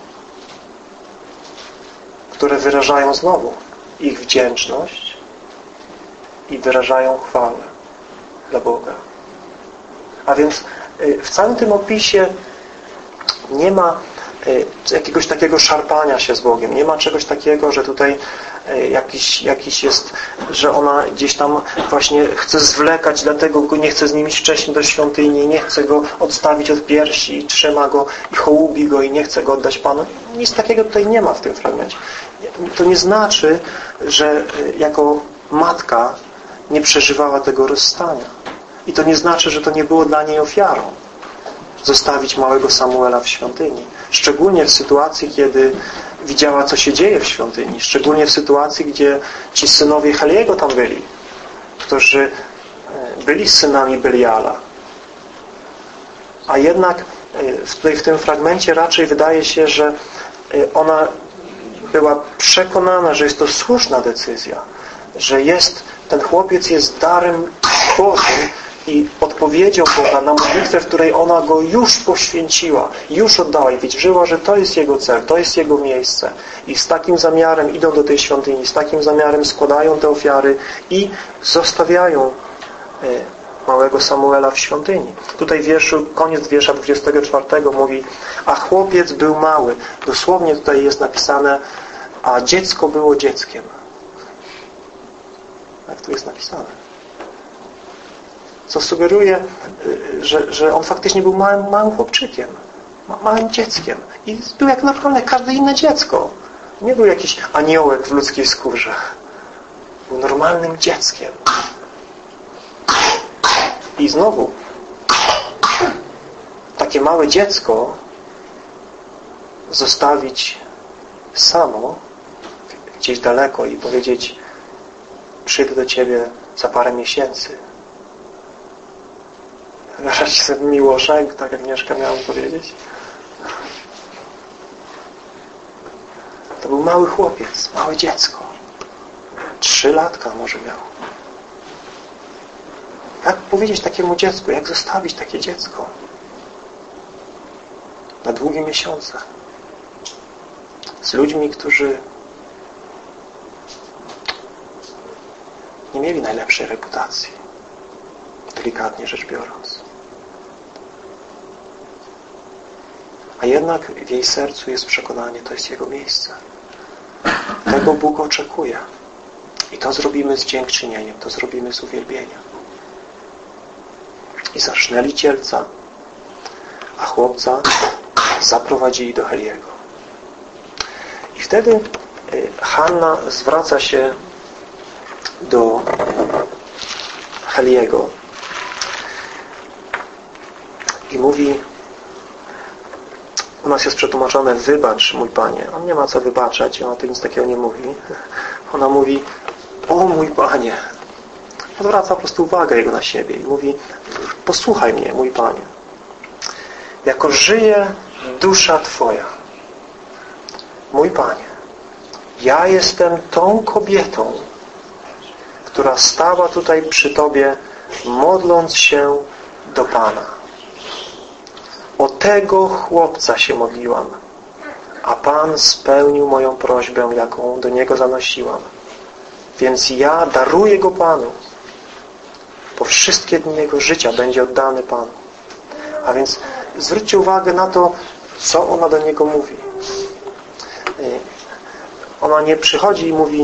które wyrażają znowu ich wdzięczność i wyrażają chwałę dla Boga. A więc w całym tym opisie nie ma jakiegoś takiego szarpania się z Bogiem. Nie ma czegoś takiego, że tutaj jakiś jest, że ona gdzieś tam właśnie chce zwlekać, dlatego go nie chce z nim iść wcześniej do świątyni, nie chce go odstawić od piersi i trzyma go i hołubi go i nie chce go oddać Panu. Nic takiego tutaj nie ma w tym fragmencie. To nie znaczy, że jako matka nie przeżywała tego rozstania. I to nie znaczy, że to nie było dla niej ofiarą zostawić małego Samuela w świątyni. Szczególnie w sytuacji, kiedy widziała, co się dzieje w świątyni. Szczególnie w sytuacji, gdzie ci synowie Heliego tam byli, którzy byli synami Beliala. A jednak tutaj w tym fragmencie raczej wydaje się, że ona była przekonana, że jest to słuszna decyzja, że ten chłopiec jest darem Bożym i odpowiedzią Boga na modlitwę, w której ona go już poświęciła, już oddała i wiedziała, że to jest jego cel, to jest jego miejsce. I z takim zamiarem idą do tej świątyni, z takim zamiarem składają te ofiary i zostawiają małego Samuela w świątyni. Tutaj koniec wiersza 24 mówi: a chłopiec był mały. Dosłownie tutaj jest napisane: a dziecko było dzieckiem. Jak tu jest napisane? Co sugeruje, że on faktycznie był małym chłopczykiem, małym dzieckiem. I był jak naprawdę każde inne dziecko. Nie był jakiś aniołek w ludzkiej skórze. Był normalnym dzieckiem. I znowu takie małe dziecko zostawić samo gdzieś daleko i powiedzieć: przyjdę do Ciebie za parę miesięcy. Wyobraźcie sobie Miłoszek, tak jak Agnieszka miała powiedzieć. To był mały chłopiec, małe dziecko. 3 latka może miał. Jak powiedzieć takiemu dziecku? Jak zostawić takie dziecko? Na długie miesiące. Z ludźmi, którzy nie mieli najlepszej reputacji. Delikatnie rzecz biorąc. A jednak w jej sercu jest przekonanie, to jest Jego miejsce. Tego Bóg oczekuje. I to zrobimy z dziękczynieniem, to zrobimy z uwielbieniem. I zasznęli cielca, a chłopca zaprowadzili do Heliego. I wtedy Hanna zwraca się do Heliego i mówi, u nas jest przetłumaczone: wybacz, mój Panie. On nie ma co wybaczać, ona tu nic takiego nie mówi. Ona mówi: o mój Panie. Odwraca po prostu uwagę Jego na siebie i mówi: posłuchaj mnie, mój Panie. Jako żyje dusza Twoja, mój Panie, ja jestem tą kobietą, która stała tutaj przy Tobie, modląc się do Pana. O tego chłopca się modliłam, a Pan spełnił moją prośbę, jaką do Niego zanosiłam. Więc ja daruję go Panu. Po wszystkie dni jego życia będzie oddany Panu. A więc zwróćcie uwagę na to, co ona do niego mówi. Ona nie przychodzi i mówi: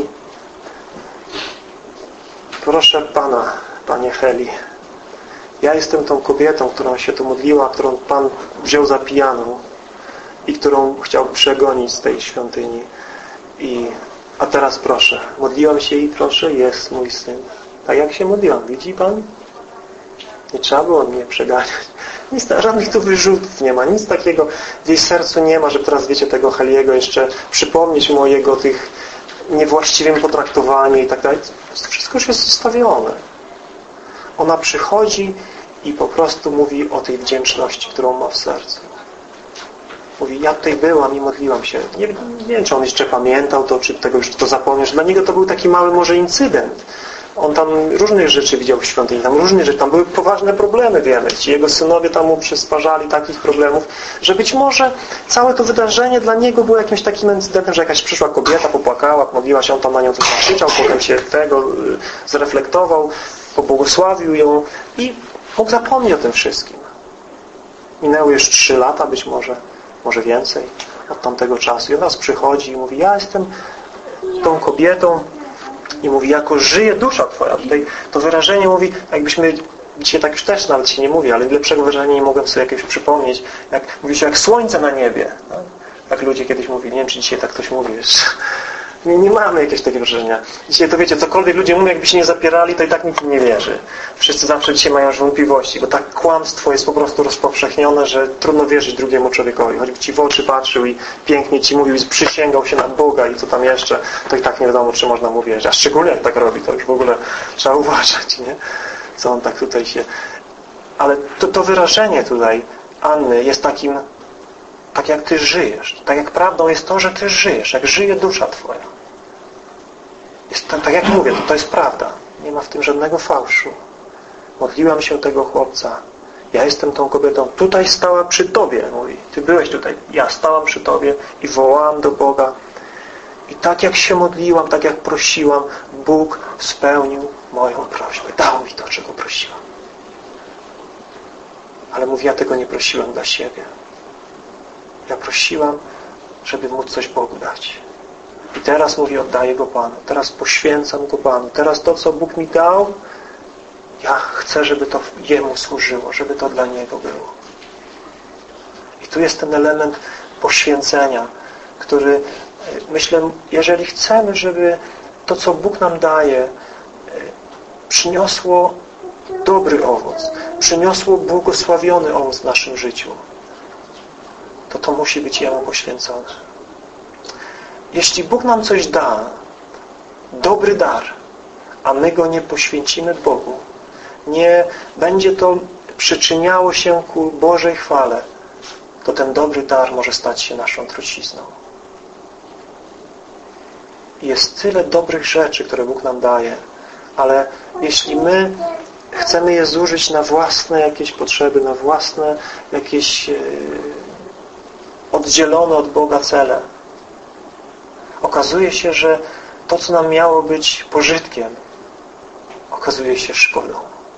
proszę Pana, Panie Heli, ja jestem tą kobietą, która się tu modliła, którą Pan wziął za pijaną i którą chciał przegonić z tej świątyni. A teraz proszę, modliłam się i proszę, jest mój syn. Tak jak się modliłam, widzi Pan? Nie trzeba było mnie przeganiać. Żadnych tu wyrzutów nie ma, nic takiego w jej sercu nie ma, żeby teraz, wiecie, tego Heliego jeszcze przypomnieć mu o jego tych niewłaściwym potraktowaniu i tak dalej. Wszystko już jest zostawione. Ona przychodzi i po prostu mówi o tej wdzięczności, którą ma w sercu. Mówi: ja tutaj byłam i modliłam się. Nie wiem, czy on jeszcze pamiętał to, czy tego już to zapomniał. Dla niego to był taki mały może incydent. On tam różnych rzeczy widział w świątyni, tam były poważne problemy, wiemy. Ci jego synowie tam mu przysparzali takich problemów, że być może całe to wydarzenie dla niego było jakimś takim incydentem, że jakaś przyszła kobieta, popłakała, modliła się, on tam na nią coś nakrzyczał, potem się tego zreflektował, pobłogosławił ją i mógł zapomnieć o tym wszystkim. Minęły już 3 lata, być może więcej od tamtego czasu. I on raz przychodzi i mówi: ja jestem tą kobietą, i mówi: jako żyje dusza Twoja. Tutaj to wyrażenie mówi, jakbyśmy dzisiaj tak już też nawet się nie mówi, ale lepszego wyrażenia nie mogłem sobie jakiegoś przypomnieć. Mówi się jak słońce na niebie. Tak? Jak ludzie kiedyś mówili. Nie wiem, czy dzisiaj tak ktoś mówi. Nie mamy jakiegoś takiego wyrażenia. Dzisiaj to wiecie, cokolwiek ludzie mówią, jakby się nie zapierali, to i tak nikt im nie wierzy. Wszyscy zawsze dzisiaj mają już wątpliwości, bo tak kłamstwo jest po prostu rozpowszechnione, że trudno wierzyć drugiemu człowiekowi. Choćby Ci w oczy patrzył i pięknie Ci mówił i przysięgał się na Boga i co tam jeszcze, to i tak nie wiadomo, czy można mu wierzyć. A szczególnie jak tak robi, to już w ogóle trzeba uważać, nie? Co on tak tutaj się... Ale to wyrażenie tutaj Anny jest takim, tak jak Ty żyjesz. Tak jak prawdą jest to, że Ty żyjesz. Jak żyje dusza Twoja. Jest, tak jak mówię, to jest prawda. Nie ma w tym żadnego fałszu. Modliłam się tego chłopca. Ja jestem tą kobietą. Tutaj stała przy Tobie, mówi. Ty byłeś tutaj. Ja stałam przy Tobie i wołałam do Boga. I tak jak się modliłam, tak jak prosiłam, Bóg spełnił moją prośbę. Dał mi to, czego prosiłam. Ale mówi, ja tego nie prosiłam dla siebie. Ja prosiłam, żeby móc coś Bogu dać. I teraz mówi, oddaję go Panu. Teraz poświęcam go Panu. Teraz to, co Bóg mi dał, ja chcę, żeby to Jemu służyło, żeby to dla Niego było. I tu jest ten element poświęcenia, który, myślę, jeżeli chcemy, żeby to, co Bóg nam daje, przyniosło dobry owoc, przyniosło błogosławiony owoc w naszym życiu, to musi być Jemu poświęcone. Jeśli Bóg nam coś da, dobry dar, a my go nie poświęcimy Bogu, nie będzie to przyczyniało się ku Bożej chwale, to ten dobry dar może stać się naszą trucizną. Jest tyle dobrych rzeczy, które Bóg nam daje, ale jeśli my chcemy je zużyć na własne jakieś potrzeby, na własne jakieś oddzielone od Boga cele, okazuje się, że to, co nam miało być pożytkiem, okazuje się szkodą.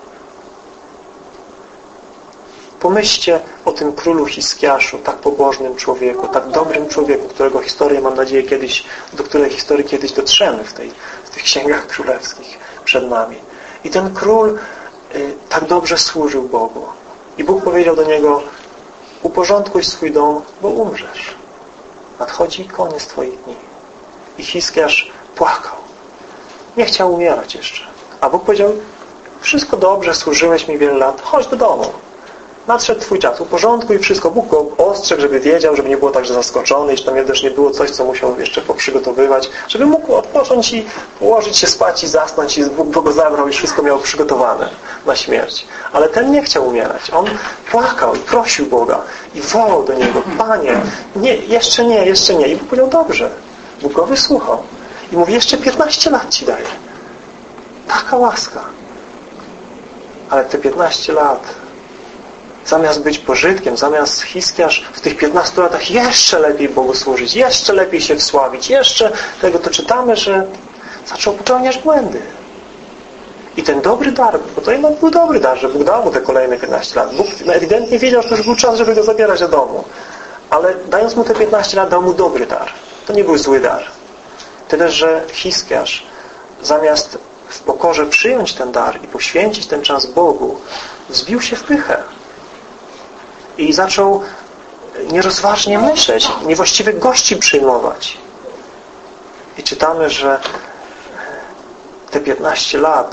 Pomyślcie o tym królu Hiskiaszu, tak pobożnym człowieku, tak dobrym człowieku, którego historię, mam nadzieję, do której historii kiedyś dotrzemy w tych księgach królewskich przed nami. I ten król tak dobrze służył Bogu. I Bóg powiedział do niego, uporządkuj swój dom, bo umrzesz. Nadchodzi koniec twoich dni. I Hiskiasz płakał. Nie chciał umierać jeszcze. A Bóg powiedział, wszystko dobrze, służyłeś mi wiele lat, chodź do domu. Nadszedł twój czas, uporządkuj wszystko. Bóg go ostrzegł, żeby wiedział, żeby nie było tak, że zaskoczony, że tam też nie było coś, co musiał jeszcze poprzygotowywać, żeby mógł odpocząć i położyć się spać i zasnąć i Bóg go zabrał i wszystko miał przygotowane na śmierć. Ale ten nie chciał umierać. On płakał i prosił Boga i wołał do Niego, Panie, nie, jeszcze nie, jeszcze nie. I Bóg powiedział, dobrze. Bóg go wysłuchał. I mówi, jeszcze 15 lat Ci daję. Taka łaska. Ale te 15 lat zamiast być pożytkiem, zamiast Hiskiasz w tych 15 latach jeszcze lepiej Bogu służyć, jeszcze lepiej się wsławić, jeszcze tego to czytamy, że zaczął popełniać błędy. I ten dobry dar, bo to jednak był dobry dar, że Bóg dał mu te kolejne 15 lat. Bóg ewidentnie wiedział, że to już był czas, żeby go zabierać do domu. Ale dając mu te 15 lat, dał mu dobry dar. To nie był zły dar. Tyle, że Hiskiasz zamiast w pokorze przyjąć ten dar i poświęcić ten czas Bogu, wzbił się w pychę. I zaczął nierozważnie myśleć, niewłaściwych gości przyjmować. I czytamy, że te 15 lat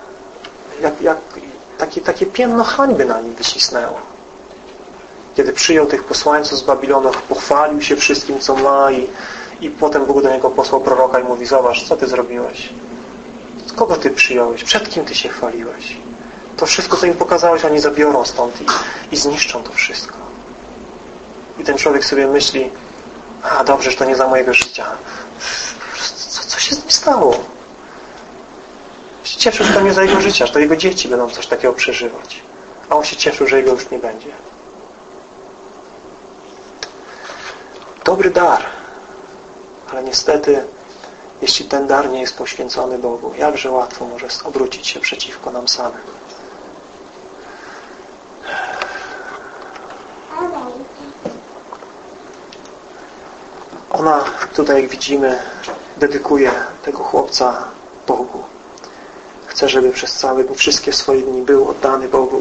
takie piękno hańby na nim wycisnęło. Kiedy przyjął tych posłańców z Babilonu, pochwalił się wszystkim, co ma i potem Bóg do niego posłał proroka i mówi, zobacz, co ty zrobiłeś? Kogo ty przyjąłeś? Przed kim ty się chwaliłeś? To wszystko, co im pokazałeś, oni zabiorą stąd i zniszczą to wszystko. I ten człowiek sobie myśli, a dobrze, że to nie za mojego życia. Co się z nim stało? Się cieszył, że to nie za jego życia, że to jego dzieci będą coś takiego przeżywać. A on się cieszył, że jego już nie będzie. Dobry dar. Ale niestety, jeśli ten dar nie jest poświęcony Bogu, jakże łatwo może obrócić się przeciwko nam samym. Ona tutaj, jak widzimy, dedykuje tego chłopca Bogu. Chce, żeby przez wszystkie swoje dni był oddany Bogu.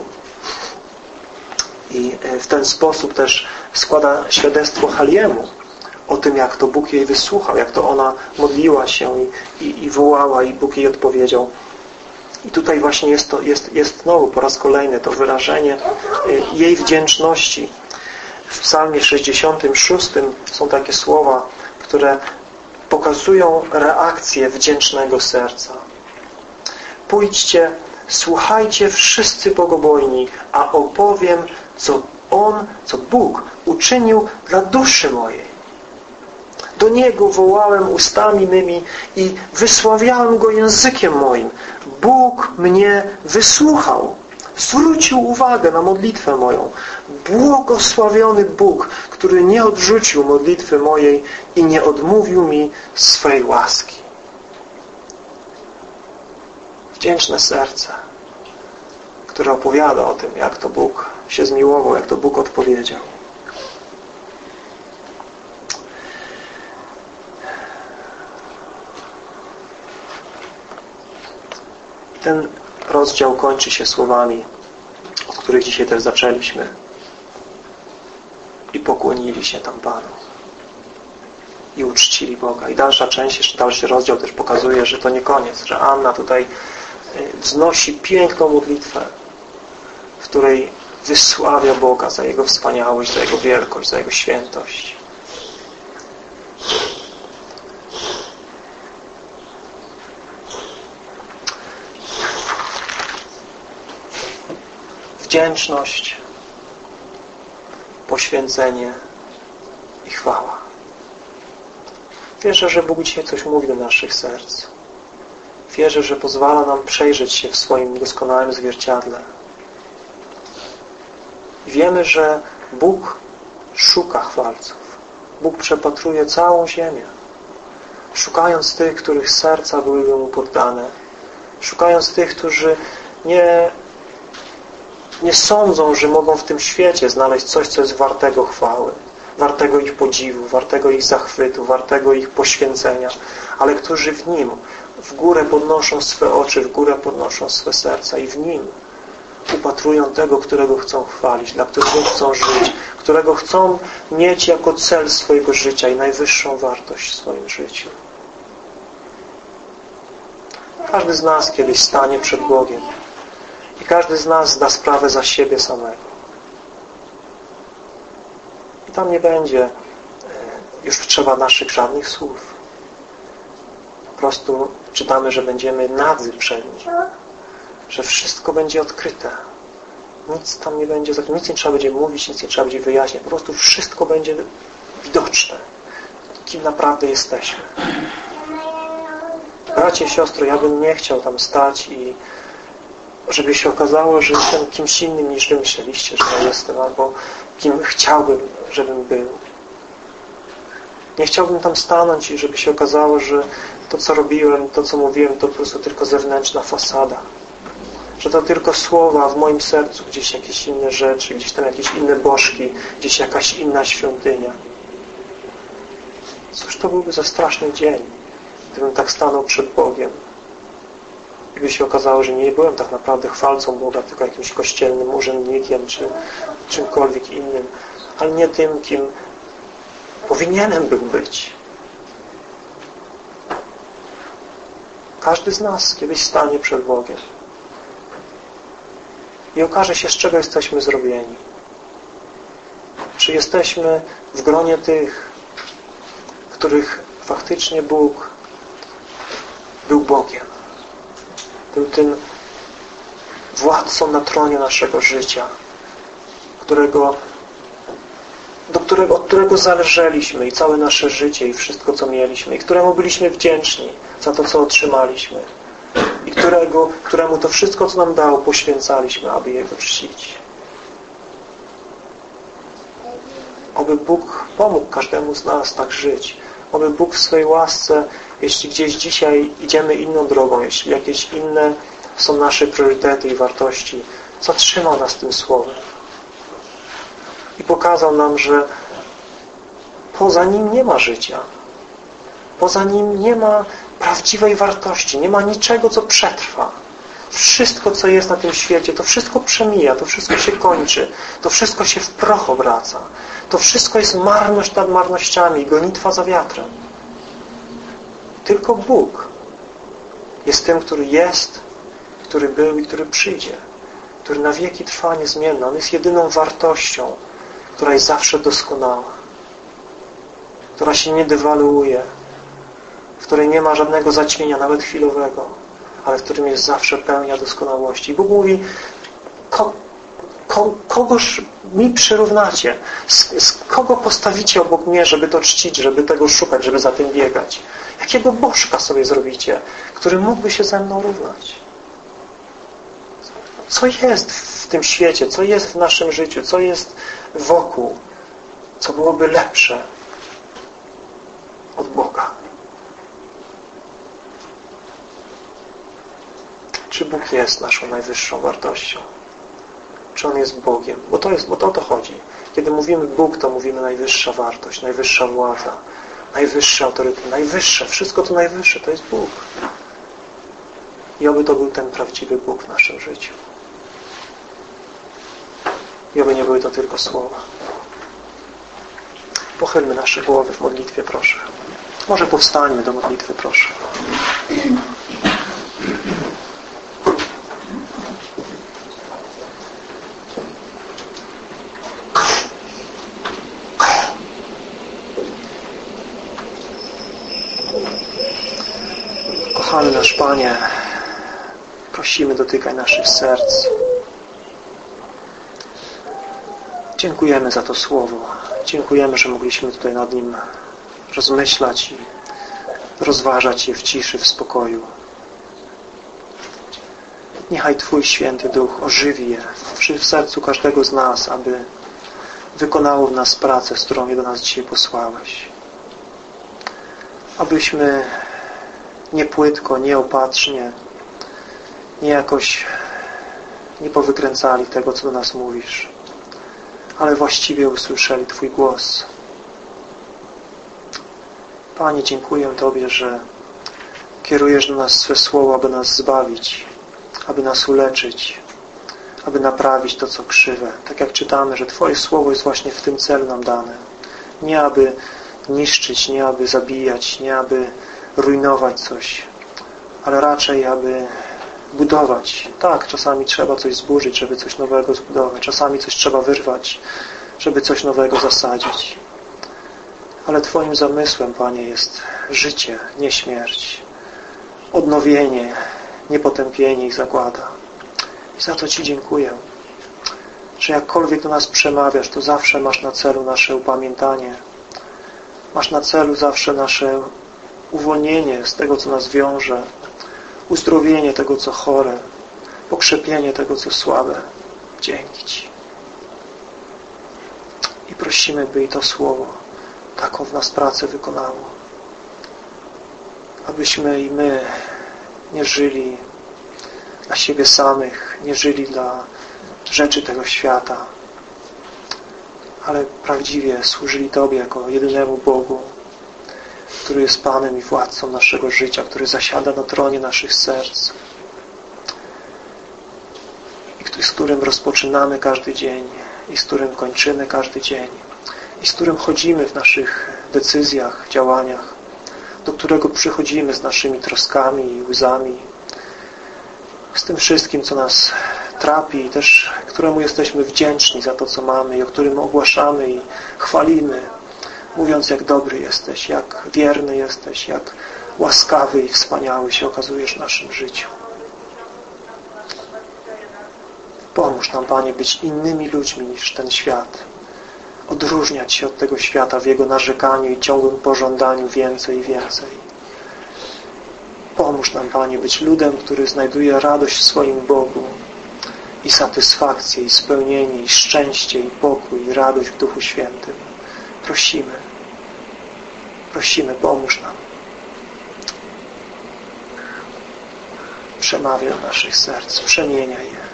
I w ten sposób też składa świadectwo Haliemu o tym, jak to Bóg jej wysłuchał, jak to ona modliła się i wołała i Bóg jej odpowiedział. I tutaj właśnie jest znowu po raz kolejny to wyrażenie jej wdzięczności. W psalmie 66 są takie słowa, które pokazują reakcję wdzięcznego serca. Pójdźcie, słuchajcie wszyscy bogobojni, a opowiem, co Bóg uczynił dla duszy mojej. Do Niego wołałem ustami mymi i wysławiałem Go językiem moim. Bóg mnie wysłuchał. Zwrócił uwagę na modlitwę moją. Błogosławiony Bóg, który nie odrzucił modlitwy mojej i nie odmówił mi swej łaski. Wdzięczne serce, który opowiada o tym, jak to Bóg się zmiłował, jak to Bóg odpowiedział. Ten rozdział kończy się słowami, od których dzisiaj też zaczęliśmy. I pokłonili się tam Panu. I uczcili Boga. I dalsza część, jeszcze dalszy rozdział też pokazuje, że to nie koniec, że Anna tutaj wznosi piękną modlitwę, w której wysławia Boga za Jego wspaniałość, za Jego wielkość, za Jego świętość. Wdzięczność, poświęcenie i chwała. Wierzę, że Bóg dzisiaj coś mówi do naszych serc. Wierzę, że pozwala nam przejrzeć się w swoim doskonałym zwierciadle. Wiemy, że Bóg szuka chwalców. Bóg przepatruje całą ziemię, szukając tych, których serca byłyby Mu poddane, szukając tych, którzy nie sądzą, że mogą w tym świecie znaleźć coś, co jest wartego chwały, wartego ich podziwu, wartego ich zachwytu, wartego ich poświęcenia, ale którzy w Nim w górę podnoszą swe oczy, w górę podnoszą swe serca i w Nim upatrują tego, którego chcą chwalić, dla którego chcą żyć, którego chcą mieć jako cel swojego życia i najwyższą wartość w swoim życiu. Każdy z nas kiedyś stanie przed Bogiem i każdy z nas zda sprawę za siebie samego. I tam nie będzie już trzeba naszych żadnych słów. Po prostu czytamy, że będziemy nadzy przed Nim, że wszystko będzie odkryte. Nic tam nie będzie, nic nie trzeba będzie mówić, nic nie trzeba będzie wyjaśniać. Po prostu wszystko będzie widoczne, kim naprawdę jesteśmy. Bracie, siostro, ja bym nie chciał tam stać i żeby się okazało, że jestem kimś innym niż wy myśleliście, że ja jestem, albo kim chciałbym, żebym był. Nie chciałbym tam stanąć i żeby się okazało, że to, co robiłem, to, co mówiłem, to po prostu tylko zewnętrzna fasada. Że to tylko słowa w moim sercu, gdzieś jakieś inne rzeczy, gdzieś tam jakieś inne bożki, gdzieś jakaś inna świątynia. Cóż to byłby za straszny dzień, gdybym tak stanął przed Bogiem. Gdyby się okazało, że nie byłem tak naprawdę chwalcą Boga, tylko jakimś kościelnym urzędnikiem, czy czymkolwiek innym, ale nie tym, kim powinienem był być. Każdy z nas kiedyś stanie przed Bogiem i okaże się, z czego jesteśmy zrobieni. Czy jesteśmy w gronie tych, których faktycznie Bóg był Bogiem, był tym władcą na tronie naszego życia, od którego zależeliśmy i całe nasze życie i wszystko, co mieliśmy, i któremu byliśmy wdzięczni za to, co otrzymaliśmy, i któremu to wszystko, co nam dał, poświęcaliśmy, aby Jego czcić. Oby Bóg pomógł każdemu z nas tak żyć. Oby Bóg w swojej łasce, jeśli gdzieś dzisiaj idziemy inną drogą, jeśli jakieś inne są nasze priorytety i wartości, zatrzymał nas tym słowem i pokazał nam, że poza Nim nie ma życia. Poza Nim nie ma prawdziwej wartości, nie ma niczego, co przetrwa. Wszystko, co jest na tym świecie, to wszystko przemija, to wszystko się kończy, to wszystko się w proch obraca. To wszystko jest marność nad marnościami, gonitwa za wiatrem. Tylko Bóg jest tym, który jest, który był i który przyjdzie, który na wieki trwa niezmienny. On jest jedyną wartością, która jest zawsze doskonała, która się nie dewaluuje, w której nie ma żadnego zaćmienia, nawet chwilowego, ale w którym jest zawsze pełnia doskonałości. I Bóg mówi, kogoż mi przyrównacie? Z kogo postawicie obok mnie, żeby to czcić, żeby tego szukać, żeby za tym biegać? Jakiego bożka sobie zrobicie, który mógłby się ze mną równać? Co jest w tym świecie? Co jest w naszym życiu? Co jest wokół? Co byłoby lepsze od Boga? Czy Bóg jest naszą najwyższą wartością? czy On jest Bogiem. Bo to o to chodzi. Kiedy mówimy Bóg, to mówimy najwyższa wartość, najwyższa władza, najwyższy autorytet, najwyższe, wszystko to najwyższe, to jest Bóg. I oby to był ten prawdziwy Bóg w naszym życiu. I oby nie były to tylko słowa. Pochylmy nasze głowy w modlitwie, proszę. Może powstańmy do modlitwy, proszę. Kochany nasz Panie, prosimy, dotykaj naszych serc. Dziękujemy za to Słowo. Dziękujemy, że mogliśmy tutaj nad nim rozmyślać i rozważać je w ciszy, w spokoju. Niechaj Twój Święty Duch ożywi je w sercu każdego z nas, aby wykonało w nas pracę, z którą je do nas dzisiaj posłałeś. Abyśmy nie płytko, nie opatrznie, nie jakoś nie powykręcali tego, co do nas mówisz, ale właściwie usłyszeli Twój głos. Panie, dziękuję Tobie, że kierujesz do nas swe słowo, aby nas zbawić, aby nas uleczyć, aby naprawić to, co krzywe. Tak jak czytamy, że Twoje słowo jest właśnie w tym celu nam dane. Nie aby niszczyć, nie aby zabijać, nie aby rujnować coś, ale raczej aby budować. Tak, czasami trzeba coś zburzyć, żeby coś nowego zbudować. Czasami coś trzeba wyrwać, żeby coś nowego zasadzić. Ale Twoim zamysłem, Panie, jest życie, nie śmierć. Odnowienie, nie potępienie i zagłada. I za to Ci dziękuję, że jakkolwiek do nas przemawiasz, to zawsze masz na celu nasze upamiętanie. Masz na celu zawsze nasze uwolnienie z tego, co nas wiąże, uzdrowienie tego, co chore, pokrzepienie tego, co słabe. Dzięki Ci. I prosimy, by i to Słowo taką w nas pracę wykonało. Abyśmy i my nie żyli dla siebie samych, nie żyli dla rzeczy tego świata, ale prawdziwie służyli Tobie jako jedynemu Bogu, który jest Panem i Władcą naszego życia, który zasiada na tronie naszych serc i z którym rozpoczynamy każdy dzień i z którym kończymy każdy dzień i z którym chodzimy w naszych decyzjach, działaniach, do którego przychodzimy z naszymi troskami i łzami, z tym wszystkim, co nas trapi i też któremu jesteśmy wdzięczni za to, co mamy i o którym ogłaszamy i chwalimy, mówiąc, jak dobry jesteś, jak wierny jesteś, jak łaskawy i wspaniały się okazujesz w naszym życiu. Pomóż nam, Panie, być innymi ludźmi niż ten świat. Odróżniać się od tego świata w jego narzekaniu i ciągłym pożądaniu więcej i więcej. Pomóż nam, Panie, być ludem, który znajduje radość w swoim Bogu i satysfakcję, i spełnienie, i szczęście, i pokój, i radość w Duchu Świętym. Prosimy, pomóż nam. Przemawiaj do naszych serc, przemieniaj je.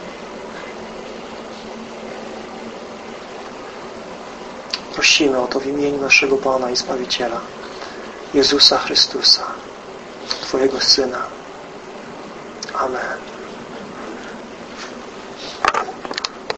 Prosimy o to w imieniu naszego Pana i Zbawiciela, Jezusa Chrystusa, Twojego Syna. Amen.